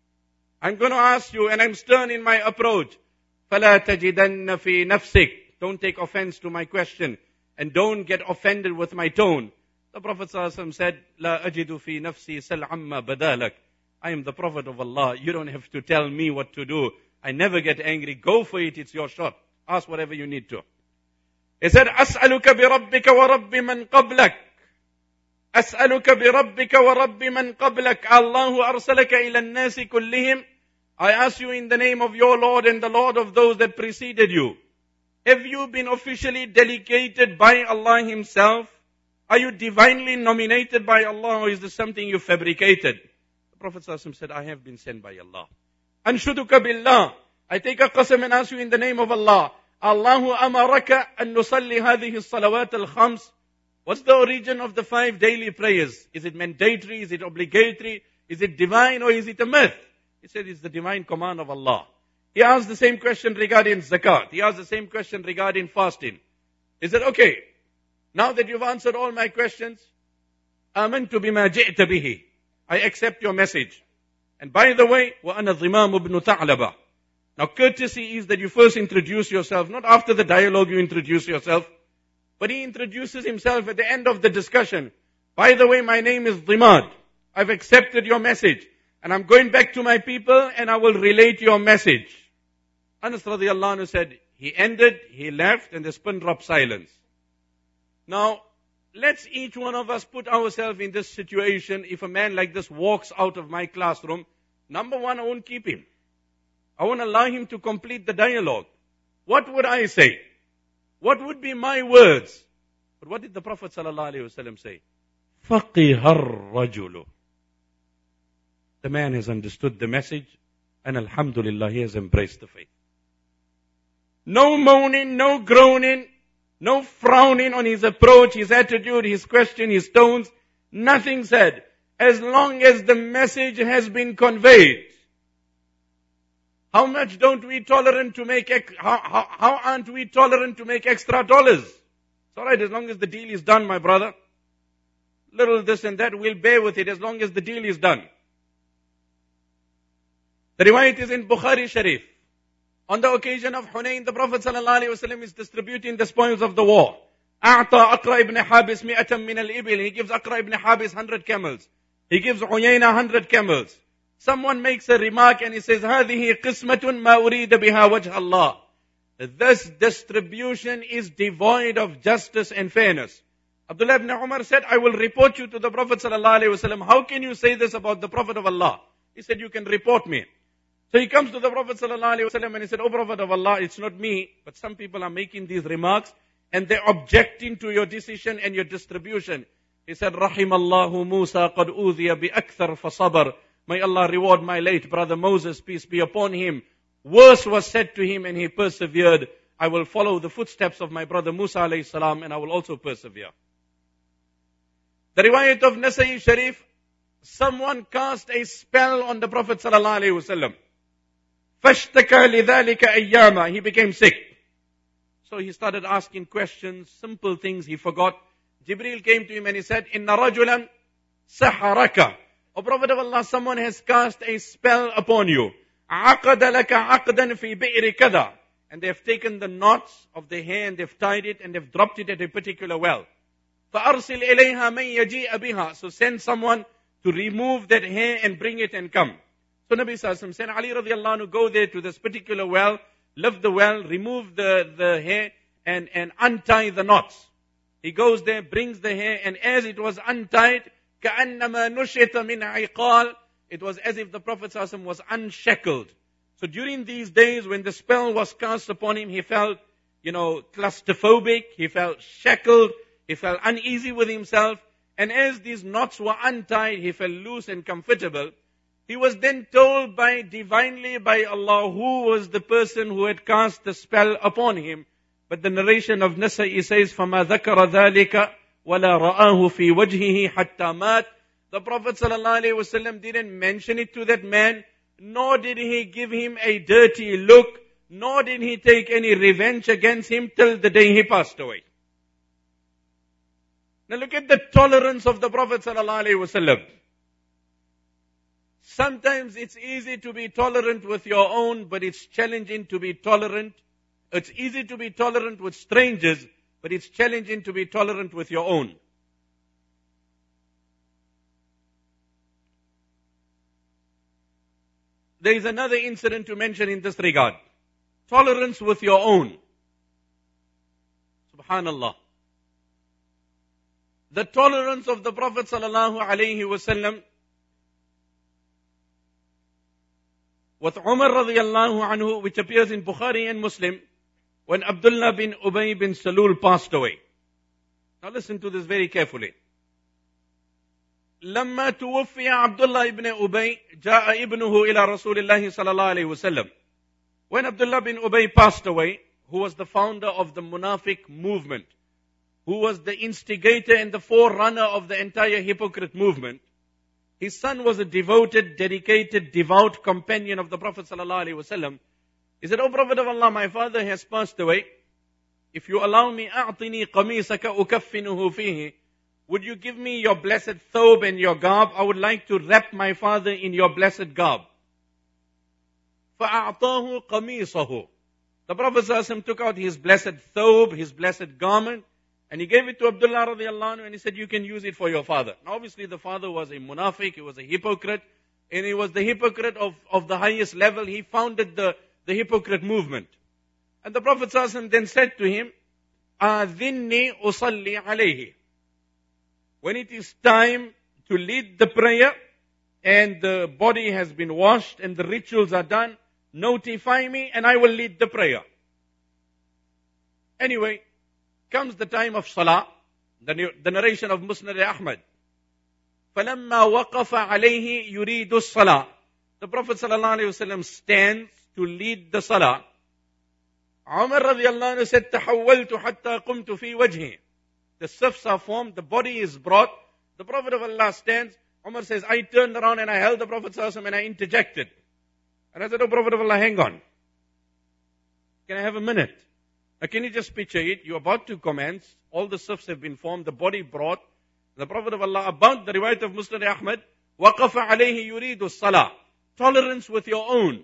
I'm going to ask you, and I'm stern in my approach. فَلَا تَجِدَنَّ فِي نَفْسِكَ. Don't take offense to my question. And don't get offended with my tone. The Prophet ﷺ said, لا أجد في نفسي سل عما بدالك. I am the Prophet of Allah. You don't have to tell me what to do. I never get angry. Go for it. It's your shot. Ask whatever you need to. He said, أسألك بربك ورب من قبلك. أسألك بربك ورب من قبلك. الله أرسلك إلى الناس كلهم. I ask you in the name of your Lord and the Lord of those that preceded you. Have you been officially delegated by Allah Himself? Are you divinely nominated by Allah, or is this something you fabricated? The Prophet ﷺ said, I have been sent by Allah. Anshuduka billah. I take a qasam and ask you in the name of Allah. Allahu amaraka an nusalli hadhihi salawat al-khams. What's the origin of the 5 daily prayers? Is it mandatory? Is it obligatory? Is it divine, or is it a myth? He said it's the divine command of Allah. He asked the same question regarding zakat. He asked the same question regarding fasting. He said, okay, now that you've answered all my questions, آمنت بما جئت به. I accept your message. And by the way, وأنا ضمام بن ثعلبة. Now courtesy is that you first introduce yourself, not after the dialogue you introduce yourself. But he introduces himself at the end of the discussion. By the way, my name is Dhimad. I've accepted your message. And I'm going back to my people and I will relate your message. Anas radiallahu anhu said, he ended, he left, and there's pin drop silence. Now, let's each one of us put ourselves in this situation. If a man like this walks out of my classroom, number one, I won't keep him. I won't allow him to complete the dialogue. What would I say? What would be my words? But what did the Prophet ﷺ say? فَقِهَ الرَّجُلُ. The man has understood the message, and alhamdulillah, he has embraced the faith. No moaning, no groaning, no frowning on his approach, his attitude, his question, his tones. Nothing said. As long as the message has been conveyed. How much don't we tolerant to make, how aren't we tolerant to make extra dollars? It's alright as long as the deal is done, my brother. Little this and that, we'll bear with it as long as the deal is done. The riwayat is in Bukhari Sharif. On the occasion of Hunayn, the Prophet ﷺ is distributing the spoils of the war. أعطى أقرأ ibn Habis مئة من الإبل. He gives Aqra ibn Habis 100 camels. He gives Uyayna 100 camels. Someone makes a remark and he says, هذه قسمة ما أريد بها وجه الله. This distribution is devoid of justice and fairness. Abdullah ibn Umar said, I will report you to the Prophet ﷺ. How can you say this about the Prophet of Allah? He said, you can report me. So he comes to the Prophet ﷺ and he said, "O Prophet of Allah, it's not me, but some people are making these remarks and they're objecting to your decision and your distribution." He said, "Rahimallahu Musa qad udhiya bi akthar fasabar." May Allah reward my late brother Moses, peace be upon him. Worse was said to him and he persevered. I will follow the footsteps of my brother Musa alayhi salam and I will also persevere. The riwayat of Nasai Sharif, someone cast a spell on the Prophet sallallahu alayhi wasallam. فَاشْتَكَى لِذَلِكَ أَيَّامًا. He became sick. So he started asking questions, simple things he forgot. Jibreel came to him and he said, "Inna rajulan saharaka." O Prophet of Allah, someone has cast a spell upon you. عَقَدَ لَكَ عَقْدًا فِي بِئْرِ كَذَا. And they have taken the knots of the hair and they've tied it and they've dropped it at a particular well. فَأَرْسِلْ إِلَيْهَا مَنْ يَجِيءَ بِهَا. So send someone to remove that hair and bring it and come. So Nabi Sallallahu Alaihi Wasallam said, Ali radiallahu anhu, go there to this particular well, lift the well, remove the hair and untie the knots. He goes there, brings the hair, and as it was untied, كَأَنَّمَا نُشِطَ مِنْ عِقَالٍ. It was as if the Prophet Sallallahu Alaihi Wasallam was unshackled. So during these days when the spell was cast upon him, he felt, claustrophobic, he felt shackled, he felt uneasy with himself. And as these knots were untied, he felt loose and comfortable. He was then told divinely by Allah who was the person who had cast the spell upon him. But the narration of Nasai says, فَمَا ذَكَرَ ذَلِكَ وَلَا رَآهُ فِي وَجْهِهِ حَتَّى مَاتٍ. The Prophet ﷺ didn't mention it to that man, nor did he give him a dirty look, nor did he take any revenge against him till the day he passed away. Now look at the tolerance of the Prophet ﷺ. Sometimes it's easy to be tolerant with your own, but it's challenging to be tolerant. It's easy to be tolerant with strangers, but it's challenging to be tolerant with your own. There is another incident to mention in this regard. Tolerance with your own. Subhanallah. The tolerance of the Prophet sallallahu alaihi wasallam with Umar radiallahu anhu, which appears in Bukhari and Muslim, when Abdullah bin Ubay bin Salul passed away. Now listen to this very carefully. لما توفي عبد الله بن أبي جاء ابنه إلى رسول الله صلى الله عليه وسلم. When Abdullah bin Ubay passed away, who was the founder of the Munafiq movement, who was the instigator and the forerunner of the entire hypocrite movement, his son was a devoted, dedicated, devout companion of the Prophet ﷺ. He said, "O Prophet of Allah, my father has passed away. If you allow me, أعطني قميصك أكفنه فيه. Would you give me your blessed thobe and your garb? I would like to wrap my father in your blessed garb." فَأَعْطَاهُ قَمِيصَهُ. The Prophet ﷺ took out his blessed thobe, his blessed garment, and he gave it to Abdullah radiallahu anhu, and he said, "You can use it for your father." Now obviously the father was a munafiq, he was a hypocrite, and he was the hypocrite of the highest level. He founded the hypocrite movement. And the Prophet ﷺ then said to him, "Adhinni usalli alayhi." When it is time to lead the prayer, and the body has been washed, and the rituals are done, notify me, and I will lead the prayer. Anyway, comes the time of Salah, the narration of Musnad Ahmad. فَلَمَّا وَقَفَ عَلَيْهِ يُرِيدُ الصَّلَاةِ. The Prophet ﷺ stands to lead the Salah. Umar radiallahu anhu said, تَحَوَّلْتُ حَتَّى قُمْتُ فِي وَجْهِ. The safs are formed, the body is brought, the Prophet of Allah stands. Umar says, I turned around and I held the Prophet ﷺ and I interjected. And I said, "Oh Prophet of Allah, hang on. Can I have a minute? Now can you just picture it? You're about to commence. All the safs have been formed, the body brought. The Prophet of Allah, about the riwayat of Musnad Ahmad, وَقَفَ عَلَيْهِ يُرِيدُ الصَّلَاةِ. Tolerance with your own.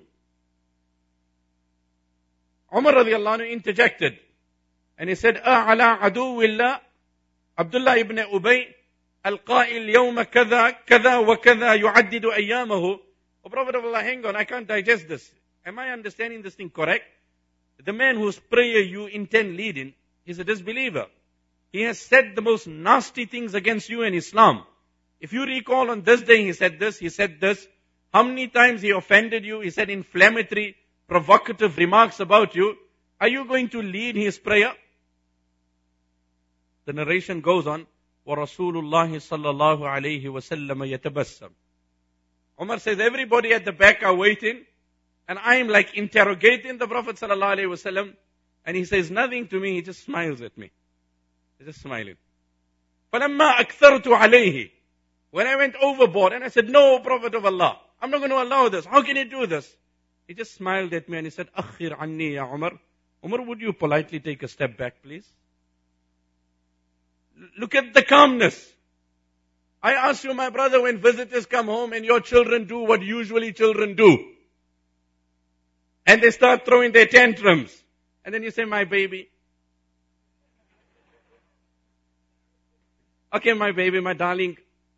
Umar radiallahu anhu interjected. And he said, أَعْلَى عَدُوِّ اللَّهِ Abdullah ibn Ubay, القائل يوم كذا كذا وكذا يعدد أيامه. Oh Prophet of Allah, hang on, I can't digest this. Am I understanding this thing correct? The man whose prayer you intend leading is a disbeliever. He has said the most nasty things against you in Islam. If you recall on this day he said this, How many times he offended you? He said inflammatory, provocative remarks about you. Are you going to lead his prayer? The narration goes on, وَرَسُولُ اللَّهِ صَلَّى اللَّهُ عَلَيْهِ وَسَلَّمَ يَتَبَسَّمْ. Umar says, everybody at the back are waiting, and I am like interrogating the Prophet sallallahu alaihi wasallam, and he says nothing to me, he just smiles at me. He's just smiling. فَلَمَّا أَكْثَرْتُ عَلَيْهِ. When I went overboard, and I said, no, Prophet of Allah, I'm not going to allow this. How can you do this? He just smiled at me and he said, أَخِّرْ عَنِّي يَا Umar. Umar, would you politely take a step back, please? Look at the calmness. I ask you, my brother, when visitors come home and your children do what usually children do, and they start throwing their tantrums, and then you say, my baby. Okay, my baby, my darling.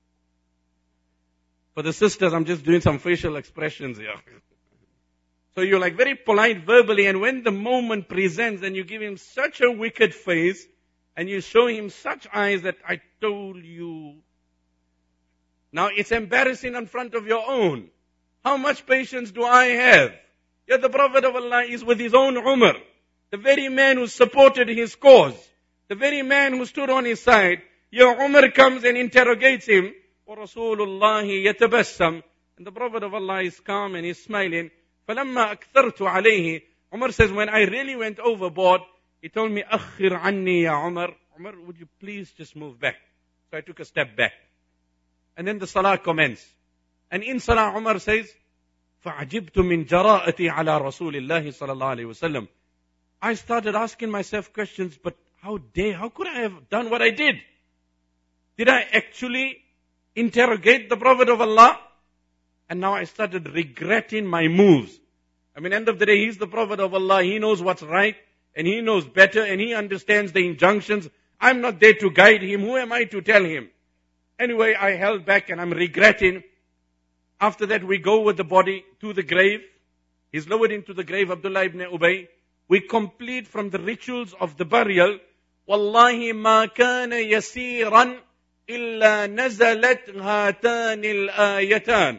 For the sisters, I'm just doing some facial expressions here. So you're like very polite verbally, and when the moment presents and you give him such a wicked face, and you show him such eyes that I told you. Now it's embarrassing in front of your own. How much patience do I have? Yet the Prophet of Allah is with his own Umar, the very man who supported his cause, the very man who stood on his side. Your Umar comes and interrogates him. وَرَسُولُ اللَّهِ يَتَبَسَّمْ. And the Prophet of Allah is calm and he's smiling. فَلَمَّا أَكْثَرْتُ عَلَيْهِ. Umar says, when I really went overboard, he told me, أَخِّرْ عَنِّي يَا Umar. Umar, would you please just move back? So I took a step back. And then the salah commenced. And in salah, Umar says, فَعَجِبْتُ مِنْ جَرَاءَتِي عَلَى رَسُولِ اللَّهِ صَلَى اللَّهُ عَلَيْهِ وَسَلَّمْ. I started asking myself questions, but how could I have done what I did? Did I actually interrogate the Prophet of Allah? And now I started regretting my moves. I mean, end of the day, he's the Prophet of Allah. He knows what's right, and he knows better, and he understands the injunctions. I'm not there to guide him. Who am I to tell him? Anyway, I held back, and I'm regretting. After that, we go with the body to the grave. He's lowered into the grave, Abdullah ibn Ubay. We complete from the rituals of the burial. Wallahi ma kana yasiran illa nazalat hatan al-ayatan.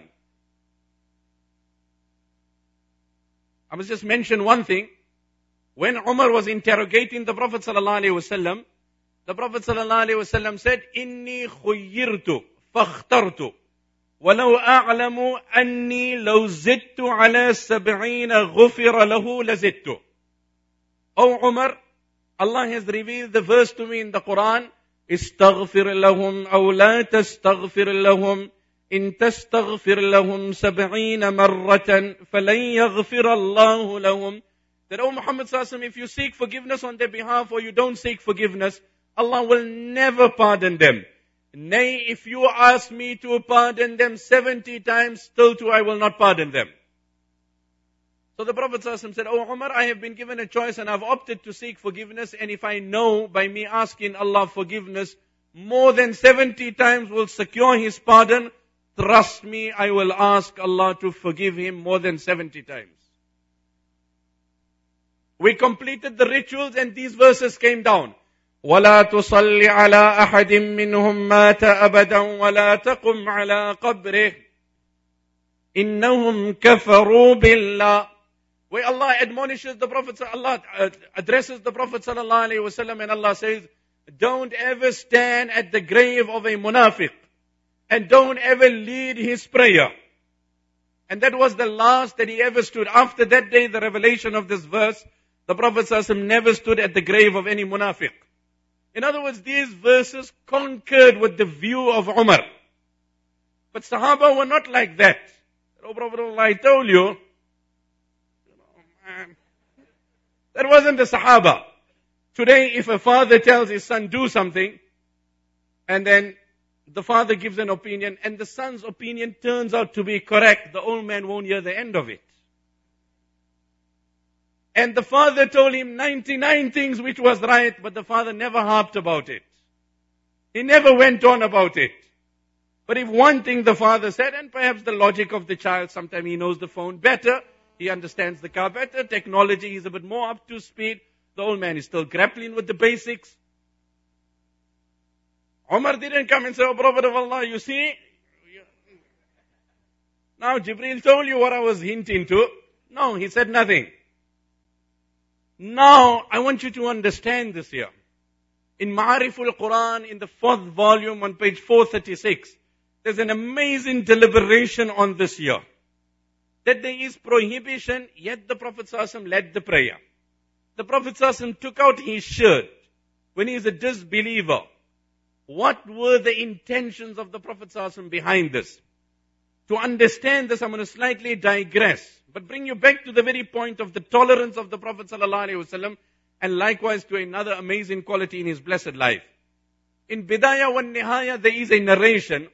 I must just mention one thing. When Umar was interrogating the Prophet sallallahu alaihi wasallam, the Prophet sallallahu alaihi wasallam said, "Inni khuyyirtu fakhtartu, walau a'lamu anni law zidtu ala 70 ghufira lahu lazidtu." O Umar, Allah has revealed the verse to me in the Quran, "Istaghfir lahum aw la tastaghfir lahum." إن تستغفر لهم 70 مرة فلن يغفر الله لهم. That, O Muhammad sallallahu alaihi wasallam, if you seek forgiveness on their behalf or you don't seek forgiveness, Allah will never pardon them. Nay, if you ask me to pardon them 70 times, still too I will not pardon them. So the Prophet sallallahu alaihi wasallam said, "Oh Umar, I have been given a choice and I've opted to seek forgiveness, and if I know by me asking Allah forgiveness more than 70 times will secure His pardon, trust me, I will ask Allah to forgive him more than 70 times." We completed the rituals and these verses came down. وَلَا تُصَلِّ عَلَىٰ أَحَدٍ مِّنْهُمْ مَاتَ أَبَدًا وَلَا تَقُمْ عَلَىٰ قَبْرِهِ إِنَّهُمْ كَفَرُوا بِاللَّهِ. Where Allah admonishes the Prophet, Allah addresses the Prophet sallallahu alaihi wasallam, and Allah says, don't ever stand at the grave of a munafiq. And don't ever lead his prayer. And that was the last that he ever stood. After that day, the revelation of this verse, the Prophet ﷺ never stood at the grave of any munafiq. In other words, these verses concurred with the view of Umar. But Sahaba were not like that. Oh, Prophet Allah, I told you. That wasn't the Sahaba. Today, if a father tells his son, do something, and then the father gives an opinion, and the son's opinion turns out to be correct, the old man won't hear the end of it. And the father told him 99 things which was right, but the father never harped about it. He never went on about it. But if one thing the father said, and perhaps the logic of the child, sometimes he knows the phone better, he understands the car better, technology is a bit more up to speed, the old man is still grappling with the basics. Umar didn't come and say, "Oh, Prophet of Allah, you see, Now Jibreel told you what I was hinting to. No, he said nothing. Now, I want you to understand this here. In Ma'ariful Quran, in the 4th volume on page 436, there's an amazing deliberation on this here. That there is prohibition, yet the Prophet ﷺ led the prayer. The Prophet ﷺ took out his shirt when he is a disbeliever. What were the intentions of the Prophet ﷺ behind this? To understand this, I'm going to slightly digress, but bring you back to the very point of the tolerance of the Prophet ﷺ, and likewise to another amazing quality in his blessed life. In Bidayah wa Nihaya, there is a narration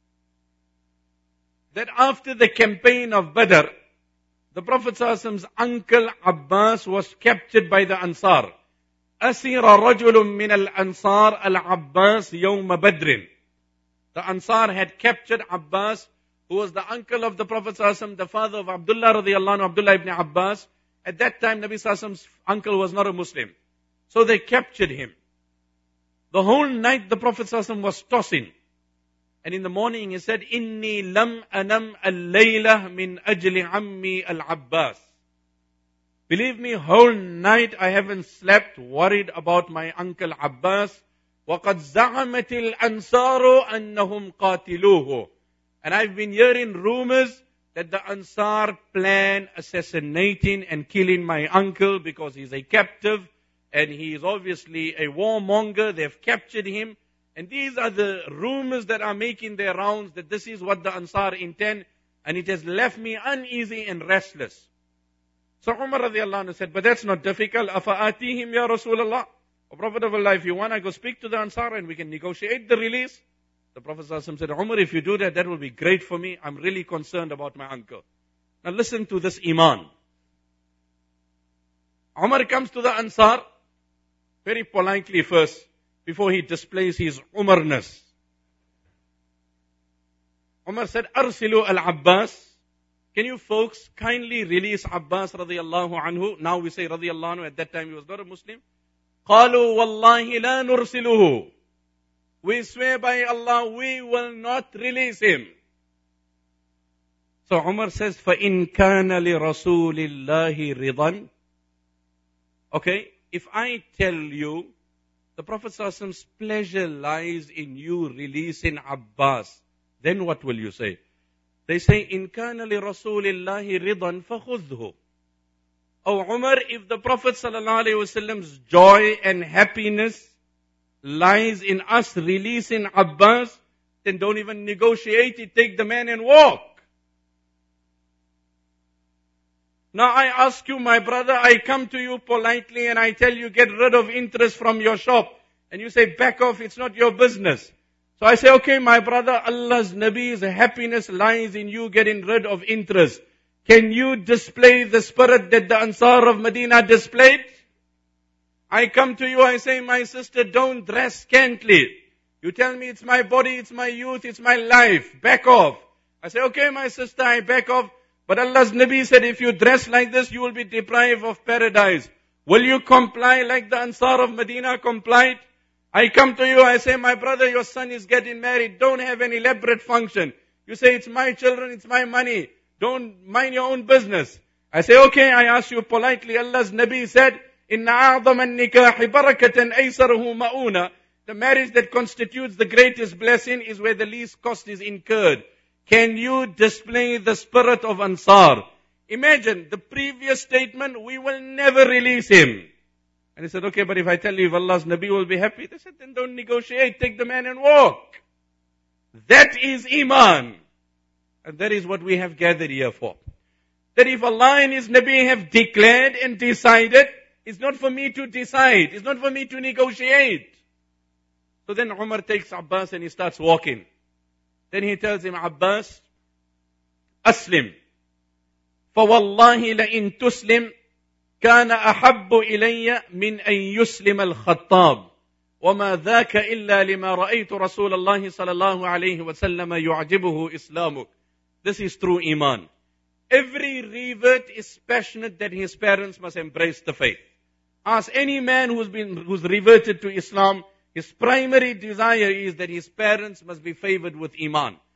that after the campaign of Badr, the Prophet ﷺ's uncle Abbas was captured by the Ansar. أسير رجل من الأنصار العباس يوم بدر. The Ansar had captured Abbas, who was the uncle of the Prophet ﷺ, the father of Abdullah radiallahu anhu, Abdullah ibn Abbas. At that time, Nabi ﷺ's uncle was not a Muslim. So they captured him. The whole night the Prophet ﷺ was tossing. And in the morning he said, إِنِّي لَمْ أَنَمْ اللَّيْلَةِ مِنْ أَجْلِ عَمِّي الْعَبَّاسِ. Believe me, whole night I haven't slept, worried about my uncle Abbas. وَقَدْ زَعَمَتِ الْأَنصَارُ أَنَّهُمْ قَاتِلُوهُ. And I've been hearing rumors that the Ansar plan assassinating and killing my uncle because he's a captive and he is obviously a warmonger. They've captured him. And these are the rumors that are making their rounds, that this is what the Ansar intend, and it has left me uneasy and restless. So Umar radiallahu anhu said, but that's not difficult. Afa'atihim ya Rasulullah. O Prophet of Allah, if you want, I go speak to the Ansar and we can negotiate the release. The Prophet ﷺ said, Umar, if you do that, that will be great for me. I'm really concerned about my uncle. Now listen to this iman. Umar comes to the Ansar, very politely first, before he displays his Umarness. Umar said, Arsilu al-Abbas. Can you folks kindly release Abbas radiallahu anhu? Now we say radiallahu anhu, at that time he was not a Muslim. قالوا والله لا نرسله. We swear by Allah, we will not release him. So Umar says, فَإِنْ كَانَ لِرَسُولِ اللَّهِ رِضًا. Okay, if I tell you, the Prophet ﷺ's pleasure lies in you releasing Abbas, then what will you say? They say, إِنْ كَانَ لِرَسُولِ اللَّهِ رِضًا فَخُذْهُ. Oh Umar, if the Prophet ﷺ's joy and happiness lies in us releasing Abbas, then don't even negotiate it, take the man and walk. Now I ask you, my brother, I come to you politely and I tell you, get rid of interest from your shop. And you say, back off, it's not your business. So I say, okay, my brother, Allah's Nabi's happiness lies in you getting rid of interest. Can you display the spirit that the Ansar of Medina displayed? I come to you, I say, my sister, don't dress scantily. You tell me it's my body, it's my youth, it's my life. Back off. I say, okay, my sister, I back off. But Allah's Nabi said, if you dress like this, you will be deprived of paradise. Will you comply like the Ansar of Medina complied? I come to you, I say, my brother, your son is getting married. Don't have an elaborate function. You say, it's my children, it's my money. Don't mind your own business. I say, okay, I ask you politely. Allah's Nabi said, إِنَّ أَعْظَمَ النِّكَاحِ بَرَكَةً أَيْسَرُهُ مَؤُونَ. The marriage that constitutes the greatest blessing is where the least cost is incurred. Can you display the spirit of Ansar? Imagine the previous statement, we will never release him. And he said, okay, but if I tell you if Allah's Nabi will be happy, they said, then don't negotiate, take the man and walk. That is Iman. And that is what we have gathered here for. That if Allah and His Nabi have declared and decided, it's not for me to decide, it's not for me to negotiate. So then Umar takes Abbas and he starts walking. Then he tells him, Abbas, Aslim. فَوَاللَّهِ لَإِن تُسْلِمْ كَانَ أَحَبُّ إِلَيَّ مِنْ أَن يُسْلِمَ الْخَطَّابِ وَمَا ذَاكَ إِلَّا لِمَا رَأَيْتُ رَسُولَ اللَّهِ صَلَى اللَّهُ عَلَيْهِ وَسَلَّمَ يُعْجِبُهُ إِسْلَامُكَ. This is true Iman. Every revert is passionate that his parents must embrace the faith. Ask any man who's reverted to Islam, his primary desire is that his parents must be favored with Iman.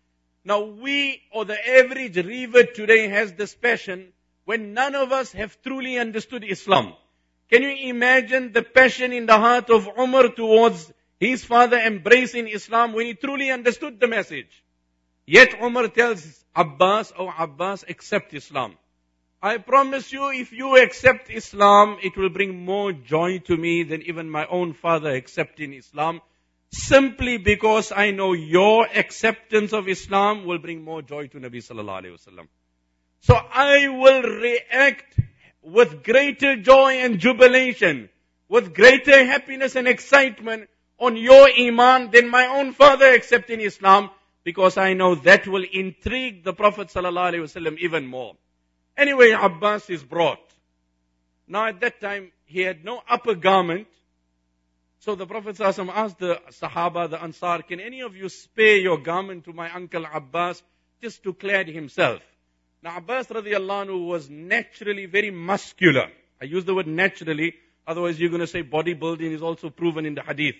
Now we, or the average revert today, has this passion when none of us have truly understood Islam. Can you imagine the passion in the heart of Umar towards his father embracing Islam when he truly understood the message? Yet Umar tells Abbas, "Oh Abbas, accept Islam. I promise you, if you accept Islam, it will bring more joy to me than even my own father accepting Islam. Simply because I know your acceptance of Islam will bring more joy to Nabi sallallahu alaihi wasallam. So I will react with greater joy and jubilation, with greater happiness and excitement on your iman than my own father accepting Islam, because I know that will intrigue the Prophet sallallahu alaihi wasallam even more." Anyway, Abbas is brought. Now at that time, he had no upper garment. So the Prophet ﷺ asked the Sahaba, the Ansar, "Can any of you spare your garment to my uncle Abbas just to clad himself?" Now Abbas radiallahu anhu was naturally very muscular. I use the word naturally, otherwise you're going to say bodybuilding is also proven in the hadith.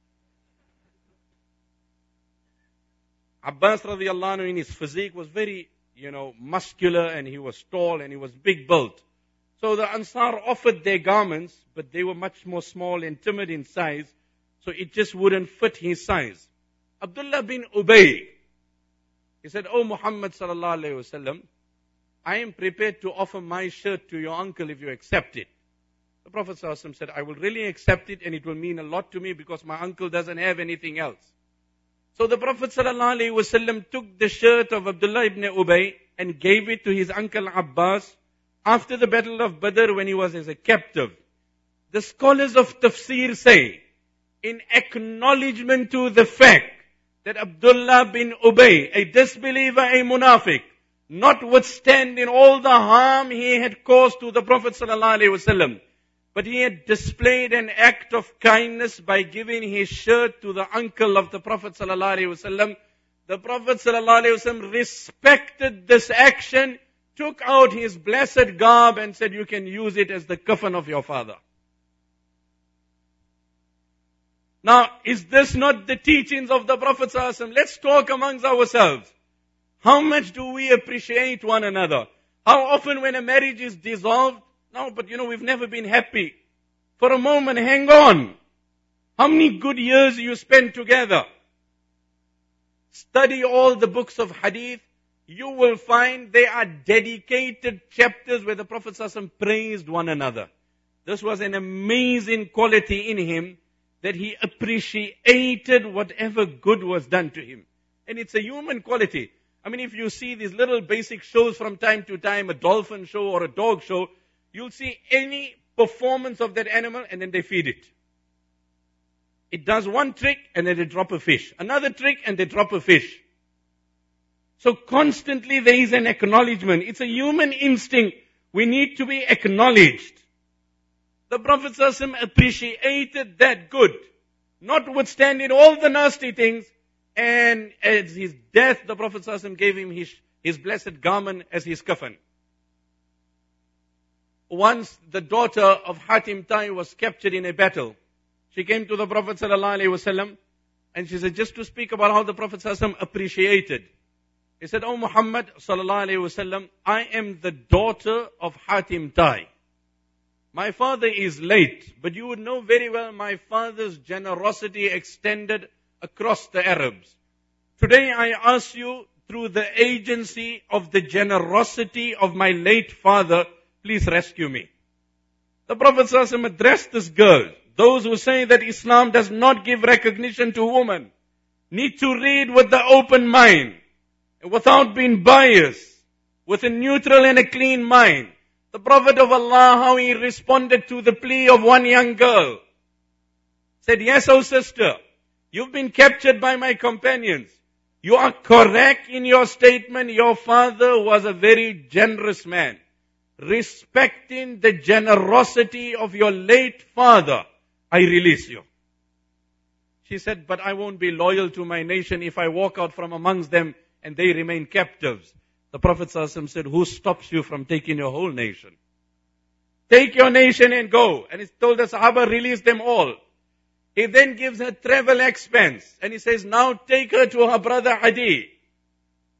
Abbas radiallahu anhu in his physique was very, muscular, and he was tall and he was big built. So the Ansar offered their garments, but they were much more small and timid in size, so it just wouldn't fit his size. Abdullah bin Ubay, he said, "Oh Muhammad sallallahu alayhi wasallam, I am prepared to offer my shirt to your uncle if you accept it." The Prophet sallallahu alayhi wasallam said, "I will really accept it, and it will mean a lot to me because my uncle doesn't have anything else." So the Prophet sallallahu alayhi wasallam took the shirt of Abdullah ibn Ubay and gave it to his uncle Abbas after the battle of Badr when he was as a captive. The scholars of tafsir say, in acknowledgement to the fact that Abdullah bin Ubay, a disbeliever, a munafiq, notwithstanding all the harm he had caused to the Prophet ﷺ, but he had displayed an act of kindness by giving his shirt to the uncle of the Prophet ﷺ. The Prophet ﷺ respected this action, took out his blessed garb and said, "You can use it as the kafan of your father." Now, is this not the teachings of the Prophet ﷺ? Let's talk amongst ourselves. How much do we appreciate one another? How often when a marriage is dissolved, "No, but we've never been happy." For a moment, hang on. How many good years you spent together? Study all the books of hadith. You will find they are dedicated chapters where the Prophet ﷺ praised one another. This was an amazing quality in him, that he appreciated whatever good was done to him. And it's a human quality. I mean, if you see these little basic shows from time to time, a dolphin show or a dog show, you'll see any performance of that animal and then they feed it. It does one trick and then they drop a fish. Another trick and they drop a fish. So constantly there is an acknowledgement. It's a human instinct. We need to be acknowledged. The Prophet ﷺ appreciated that good, notwithstanding all the nasty things. And at his death, the Prophet ﷺ gave him his blessed garment as his kafan. Once the daughter of Hatim Tai was captured in a battle. She came to the Prophet ﷺ and she said, just to speak about how the Prophet ﷺ appreciated. He said, "Oh Muhammad ﷺ, I am the daughter of Hatim Tai. My father is late, but you would know very well my father's generosity extended across the Arabs. Today I ask you, through the agency of the generosity of my late father, please rescue me." The Prophet ﷺ addressed this girl. Those who say that Islam does not give recognition to women need to read with the open mind, without being biased, with a neutral and a clean mind. The Prophet of Allah, how he responded to the plea of one young girl. Said, "Yes, oh sister, you've been captured by my companions. You are correct in your statement. Your father was a very generous man. Respecting the generosity of your late father, I release you." She said, "But I won't be loyal to my nation if I walk out from amongst them and they remain captives." The Prophet ﷺ said, "Who stops you from taking your whole nation? Take your nation and go." And he told the Sahaba, release them all. He then gives her travel expense. And he says, "Now take her to her brother Adi.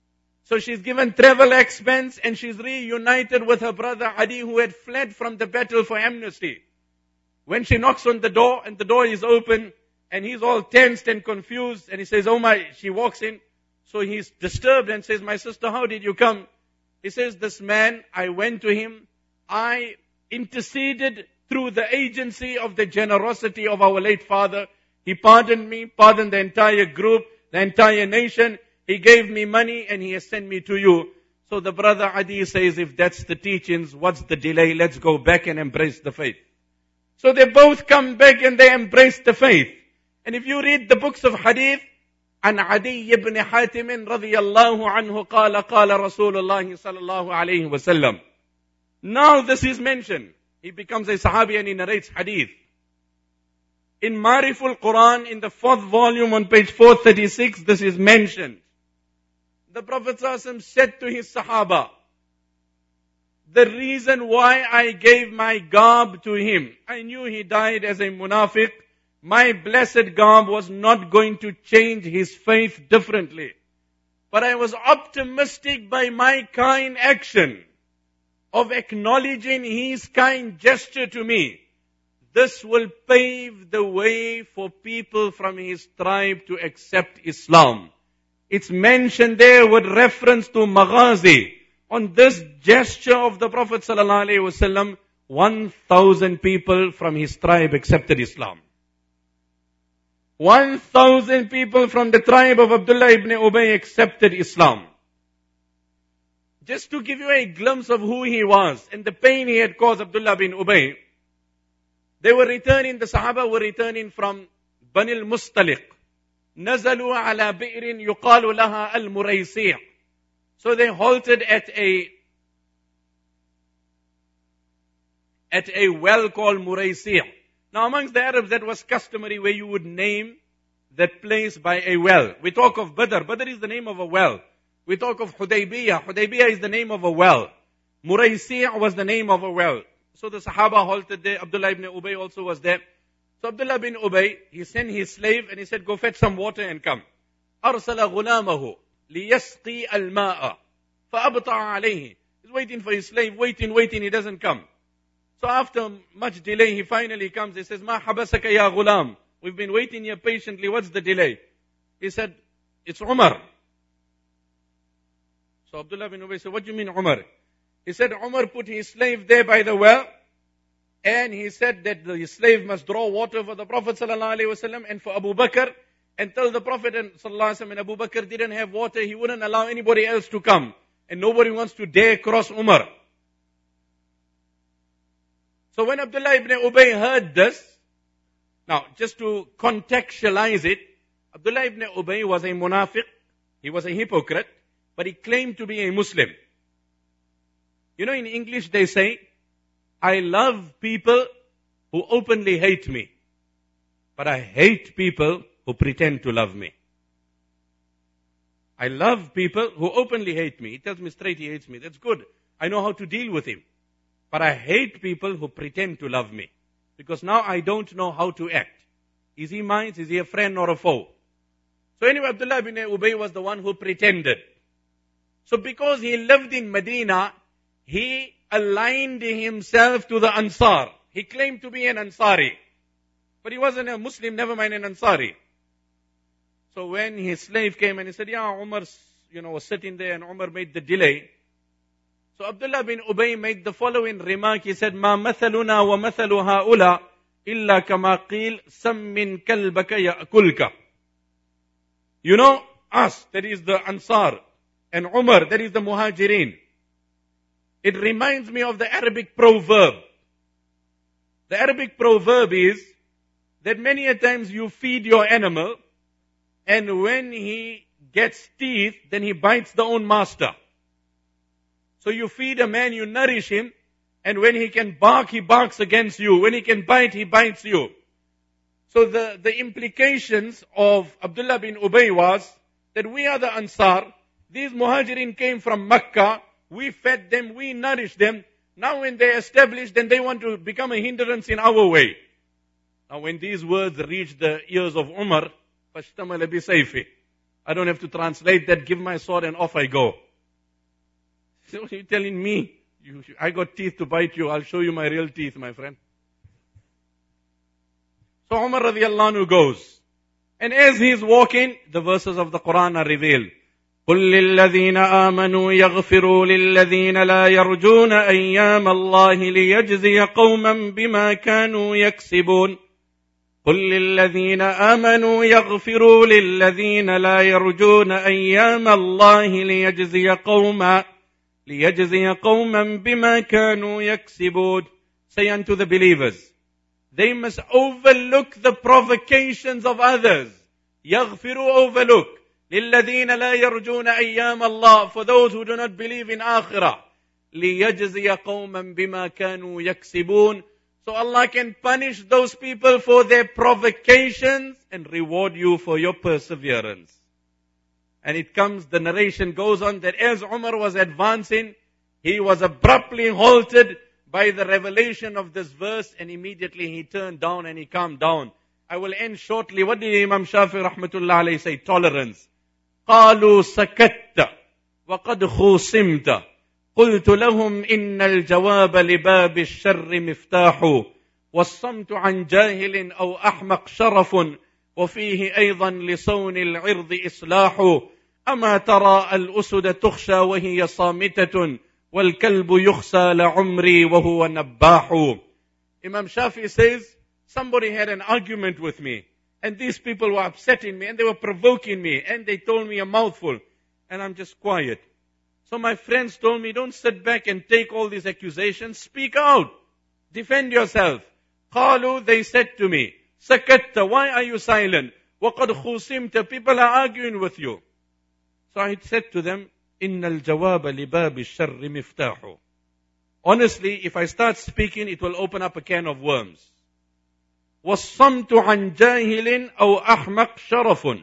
So she's given travel expense and she's reunited with her brother Adi who had fled from the battle for amnesty. When she knocks on the door and the door is open and he's all tensed and confused and he says, oh my, she walks in. So he's disturbed and says, my sister, how did you come? He says, this man, I went to him. I interceded through the agency of the generosity of our late father. He pardoned me, pardoned the entire group, the entire nation. He gave me money and he has sent me to you. So the brother Adi says, if that's the teachings, what's the delay? Let's go back and embrace the faith. So they both come back and they embrace the faith. And if you read the books of hadith, عن عدي بن حاتم رضي الله عنه قال قال رسول الله صلى الله عليه وسلم. Now this is mentioned. He becomes a Sahabi and he narrates hadith. In Mariful Quran, in the 4th volume on page 436, this is mentioned. The Prophet ﷺ said to his Sahaba, the reason why I gave my garb to him, I knew he died as a munafiq. My blessed garb was not going to change his faith differently. But I was optimistic by my kind action of acknowledging his kind gesture to me. This will pave the way for people from his tribe to accept Islam. It's mentioned there with reference to Maghazi. On this gesture of the Prophet ﷺ, 1,000 people from his tribe accepted Islam. 1,000 people from the tribe of Abdullah ibn Ubay accepted Islam. Just to give you a glimpse of who he was and the pain he had caused Abdullah ibn Ubay, they were returning, the Sahaba were returning from Bani al-Mustaliq. نزلوا على بئر يقال لها المريسيع. So they halted at a well called Muraysi'. Now amongst the Arabs that was customary where you would name that place by a well. We talk of Badr. Badr is the name of a well. We talk of Hudaybiyah. Hudaybiyah is the name of a well. Muraysi' was the name of a well. So the Sahaba halted there. Abdullah ibn Ubay also was there. So Abdullah ibn Ubay, he sent his slave and he said, go fetch some water and come. أرسل غلامه ليسقي الماء فأبطأ عليه. He's waiting for his slave, waiting, he doesn't come. So after much delay, he finally comes. He says, ما حبسك يا غلام. We've been waiting here patiently. What's the delay? He said, it's Umar. So Abdullah ibn Ubay said, what do you mean Umar? He said, Umar put his slave there by the well. And he said that the slave must draw water for the Prophet ﷺ and for Abu Bakr. And tell the Prophet ﷺ and Abu Bakr didn't have water. He wouldn't allow anybody else to come. And nobody wants to dare cross Umar. So when Abdullah ibn Ubay heard this, now just to contextualize it, Abdullah ibn Ubay was a munafiq. He was a hypocrite. But he claimed to be a Muslim. You know, in English they say, I love people who openly hate me. But I hate people who pretend to love me. I love people who openly hate me. He tells me straight he hates me. That's good. I know how to deal with him. But I hate people who pretend to love me. Because now I don't know how to act. Is he mine? Is he a friend or a foe? So anyway, Abdullah ibn Ubay was the one who pretended. So because he lived in Medina, he aligned himself to the Ansar. He claimed to be an Ansari. But he wasn't a Muslim, never mind an Ansari. So when his slave came and he said, yeah, Umar, was sitting there and Umar made the delay. So Abdullah bin Ubay made the following remark. He said, ما مثلنا ومثل هؤلاء إلا كما قيل سمن كلبك يأكلك. You know, us, that is the Ansar, and Umar, that is the Muhajirin. It reminds me of the Arabic proverb. The Arabic proverb is that many a times you feed your animal and when he gets teeth, then he bites the own master. So you feed a man, you nourish him, and when he can bark, he barks against you. When he can bite, he bites you. So the implications of Abdullah bin Ubay was that we are the Ansar. These Muhajirin came from Makkah. We fed them, we nourished them. Now when they established, then they want to become a hindrance in our way. Now when these words reach the ears of Umar, فَاشْتَمَلَ بِسَيْفِ, I don't have to translate that, give my sword and off I go. So you're telling me, I got teeth to bite you, I'll show you my real teeth, my friend. So Umar radiallahu anhu goes. And as he's walking, the verses of the Quran are revealed. قُلْ لِلَّذِينَ آمَنُوا يَغْفِرُوا لِلَّذِينَ لَا يَرْجُونَ أَيَّامَ اللَّهِ لِيَجْزِيَ قَوْمًا بِمَا كَانُوا يَكْسِبُونَ قُلْ لِلَّذِينَ آمَنُوا يَغْفِرُوا لِلَّذِينَ لَا يَرْجُونَ أَيَّامَ اللَّهِ لِيَجْزِيَ قَوْمًا بِمَا كَانُوا يَكْسِبُونَ. Say unto the believers, they must overlook the provocations of others. يَغْفِرُوا, overlook. لِلَّذِينَ لَا يَرْجُونَ أَيَّامَ اللَّهِ, for those who do not believe in akhirah. لِيَجْزِيَ قَوْمًا بِمَا كَانُوا يَكْسِبُونَ. So Allah can punish those people for their provocations and reward you for your perseverance. And it comes, the narration goes on that as Umar was advancing, he was abruptly halted by the revelation of this verse, and immediately he turned down and he calmed down. I will end shortly. What did Imam Shafi rahmatullah alayhi say? Tolerance. قالوا سكت وقد خوصمت قلت لهم إن الجواب لباب الشر مفتاح والصمت عن جاهل أو أحمق شرف وفيه أيضا لصون العرض إصلاح أما ترى الأسد تخشى وهي صامتة والكلب يخشى لعمري وهو نباح. Imam Shafi says, somebody had an argument with me, and these people were upsetting me, and they were provoking me, and they told me a mouthful, and I'm just quiet. So my friends told me, don't sit back and take all these accusations, speak out, defend yourself. قالوا, they said to me, سكت, why are you silent? وقد خوصمت, people are arguing with you. So I said to them, إن الجواب لباب الشر مفتاح. Honestly, if I start speaking, it will open up a can of worms. وَالصَّمْتُ عَنْ جَاهِلٍ أَوْ أَحْمَقْ شَرَفٌ.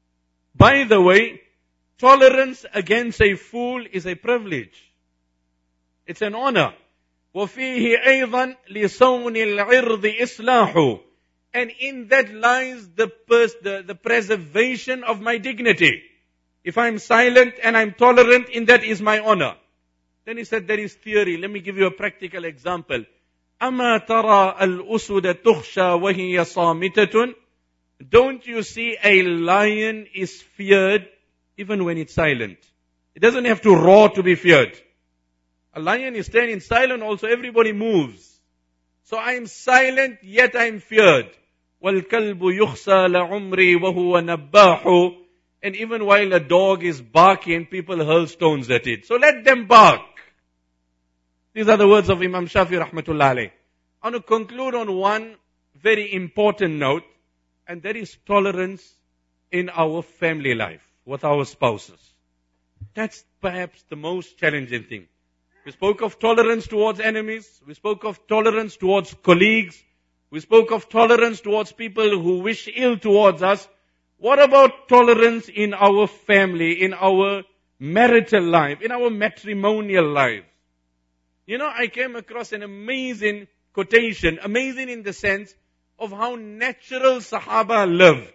By the way, tolerance against a fool is a privilege. It's an honor. وَفِيهِ أَيْضًا لِصَوْنِ الْعِرْضِ إِصْلَاحُ. And in that lies the preservation of my dignity. If I'm silent and I'm tolerant, in that is my honor. Then he said, there is theory. Let me give you a practical example. أَمَا تَرَى الْأُسُدَ تُخْشَى وَهِيَ صَامِتَةٌ. Don't you see a lion is feared even when it's silent? It doesn't have to roar to be feared. A lion is standing silent also, everybody moves. So I am silent, yet I am feared. وَالْكَلْبُ يُخْسَى لَعُمْرِي وَهُوَ نَبَّاحُ. And even while a dog is barking, people hurl stones at it. So let them bark. These are the words of Imam Shafi rahmatullah alayh. I want to conclude on one very important note, and that is tolerance in our family life with our spouses. That's perhaps the most challenging thing. We spoke of tolerance towards enemies. We spoke of tolerance towards colleagues. We spoke of tolerance towards people who wish ill towards us. What about tolerance in our family, in our marital life, in our matrimonial life? You know, I came across an amazing quotation, amazing in the sense of how natural Sahaba lived.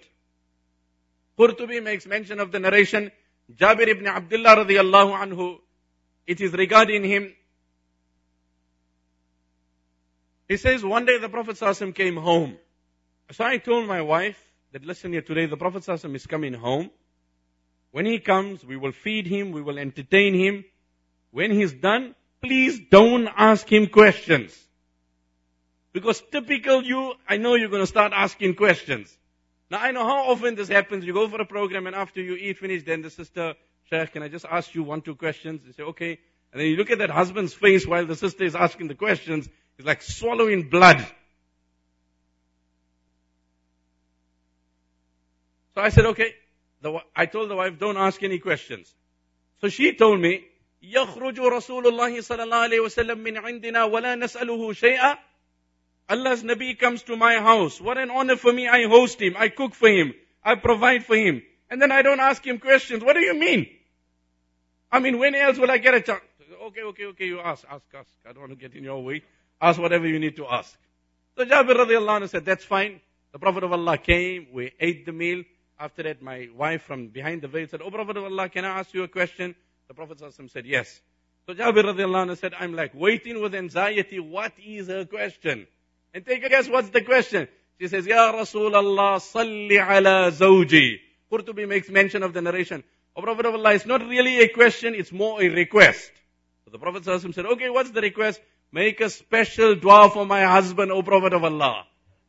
Qurtubi makes mention of the narration, Jabir ibn Abdullah radiyallahu anhu. It is regarding him. He says, one day the Prophet ﷺ came home. So I told my wife that, listen here, today the Prophet ﷺ is coming home. When he comes, we will feed him, we will entertain him. When he's done, please don't ask him questions. Because typical you, I know you're going to start asking questions. Now I know how often this happens. You go for a program and after you eat finish, then the sister, Shaykh, can I just ask you 1, 2 questions? You say, okay. And then you look at that husband's face while the sister is asking the questions. It's like swallowing blood. So I said, okay. I told the wife, don't ask any questions. So she told me, يَخْرُجُ رَسُولُ اللَّهِ صَلَى اللَّهُ عَلَيْهِ وَسَلَّمْ مِنْ عِنْدِنَا وَلَا نَسْأَلُهُ شَيْئًا. Allah's Nabi comes to my house. What an honor for me. I host him. I cook for him. I provide for him. And then I don't ask him questions. What do you mean? I mean, when else will I get a chance? Okay, you ask. I don't want to get in your way. Ask whatever you need to ask. So Jabir radiallahu anhu said, that's fine. The Prophet of Allah came. We ate the meal. After that, my wife from behind the veil said, oh Prophet of Allah, can I ask you a question? The Prophet said, yes. So Jabir radiallahu anhu said, I'm like waiting with anxiety. What is her question? And take a guess, what's the question? She says, Ya Rasulallah, salli ala zawji. Qurtubi makes mention of the narration. O Prophet of Allah, it's not really a question, it's more a request. So the Prophet ﷺ said, okay, what's the request? Make a special dua for my husband, O Prophet of Allah.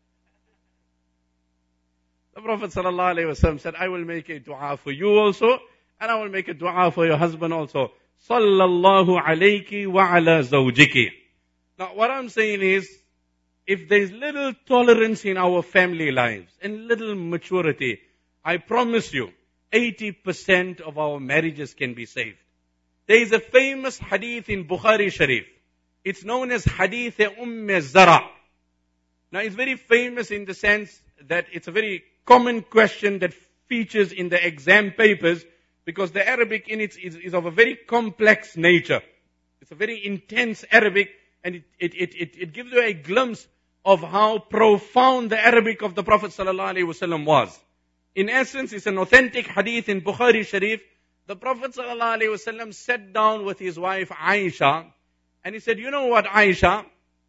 The Prophet ﷺ said, I will make a dua for you also, and I will make a dua for your husband also. Sallallahu alayki wa ala zawjiki. Now what I'm saying is, if there's little tolerance in our family lives, and little maturity, I promise you, 80% of our marriages can be saved. There is a famous hadith in Bukhari Sharif. It's known as Hadith Zara. Now it's very famous in the sense that it's a very common question that features in the exam papers, because the Arabic in it is of a very complex nature. It's a very intense Arabic, and it gives you a glimpse of how profound the Arabic of the Prophet ﷺ was. In essence, it's an authentic hadith in Bukhari Sharif. The Prophet ﷺ sat down with his wife Aisha, and he said, you know what, Aisha?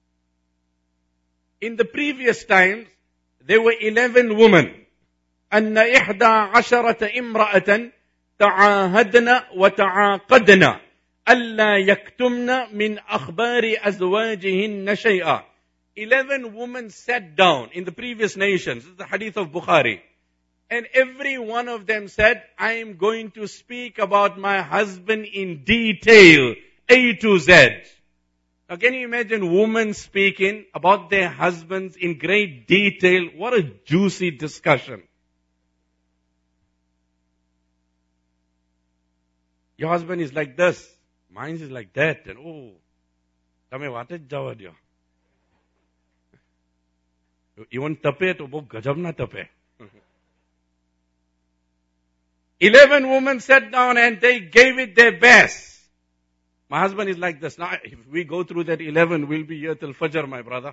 In the previous times, there were 11 women. أن 11 امرأة تعاهدن وتعاقدن ألا يكتمن من أخبار أزواجهن شيئا. 11 women sat down in the previous nations. This is the hadith of Bukhari. And every one of them said, I am going to speak about my husband in detail, A to Z. Now can you imagine women speaking about their husbands in great detail? What a juicy discussion. Your husband is like this, mine is like that, and oh, tame what is jawad. You want tape to book gajab na tape. 11 women sat down and they gave it their best. My husband is like this. Now, if we go through that 11, we'll be here till Fajr, my brother.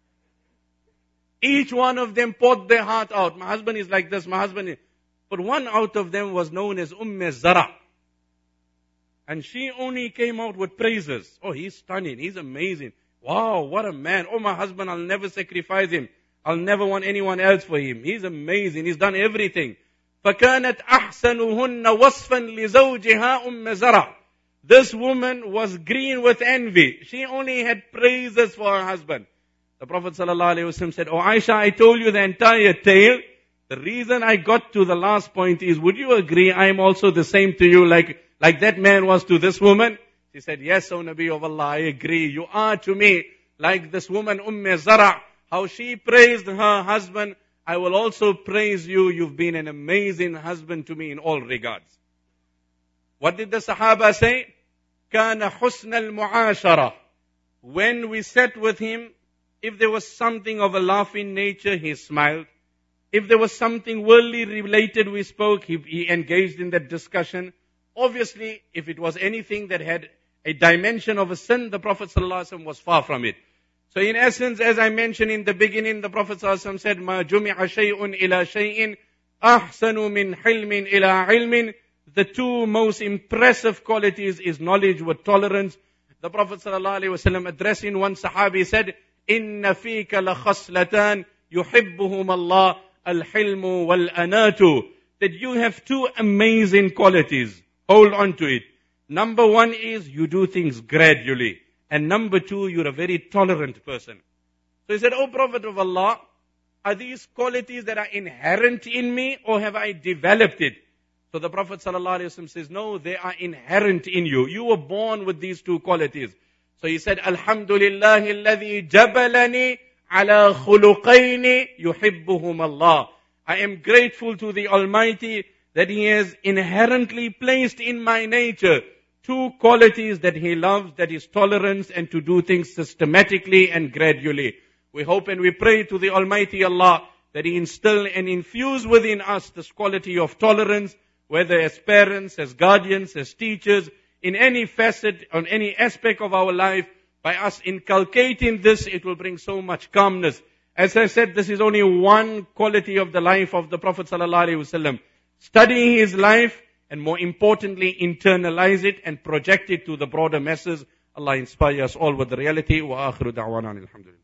Each one of them poured their heart out. My husband is like this, my husband is... But one out of them was known as Zara. And she only came out with praises. Oh, he's stunning, he's amazing. Wow, what a man. Oh, my husband, I'll never sacrifice him. I'll never want anyone else for him. He's amazing, he's done everything. فَكَانَتْ أَحْسَنُهُنَّ وَصْفًا لِزَوْجِهَا زَرَعٍ. This woman was green with envy. She only had praises for her husband. The Prophet ﷺ said, oh Aisha, I told you the entire tale. The reason I got to the last point is, would you agree I am also the same to you like that man was to this woman? She said, yes, O Nabi of Allah, I agree. You are to me like this woman, Zara. How she praised her husband, I will also praise you. You've been an amazing husband to me in all regards. What did the Sahaba say? كَانَ حُسْنَ الْمُعَاشَرَةِ. When we sat with him, if there was something of a laughing nature, he smiled. If there was something worldly related we spoke, he engaged in that discussion. Obviously, if it was anything that had a dimension of a sin, the Prophet ﷺ was far from it. So in essence, as I mentioned in the beginning, the Prophet ﷺ said, مَا جُمِعَ شَيْءٌ إِلَى شَيْءٍ أَحْسَنُ مِنْ حِلْمٍ إِلَى عِلْمٍ. The two most impressive qualities is knowledge with tolerance. The Prophet ﷺ addressing one Sahabi said, إِنَّ فِيكَ لَخَصْلَتَانِ يُحِبُّهُمَ اللَّهُ الْحِلْمُ وَالْأَنَاتُ. That you have two amazing qualities. Hold on to it. Number one is you do things gradually. And number two, you're a very tolerant person. So he said, oh Prophet of Allah, are these qualities that are inherent in me or have I developed it? So the Prophet ﷺ says, no, they are inherent in you. You were born with these two qualities. So he said, Alhamdulillahi alladhi jabalani ala khuluqayni yuhibbuhum Allah. I am grateful to the Almighty that He has inherently placed in my nature two qualities that He loves, that is tolerance and to do things systematically and gradually. We hope and we pray to the Almighty Allah that He instill and infuse within us this quality of tolerance, whether as parents, as guardians, as teachers, in any facet, on any aspect of our life. By us inculcating this, it will bring so much calmness. As I said, this is only one quality of the life of the Prophet ﷺ. Studying his life and more importantly, internalize it and project it to the broader masses. Allah inspire us all with the reality. Wa akhiru da'wana alhamdulillah.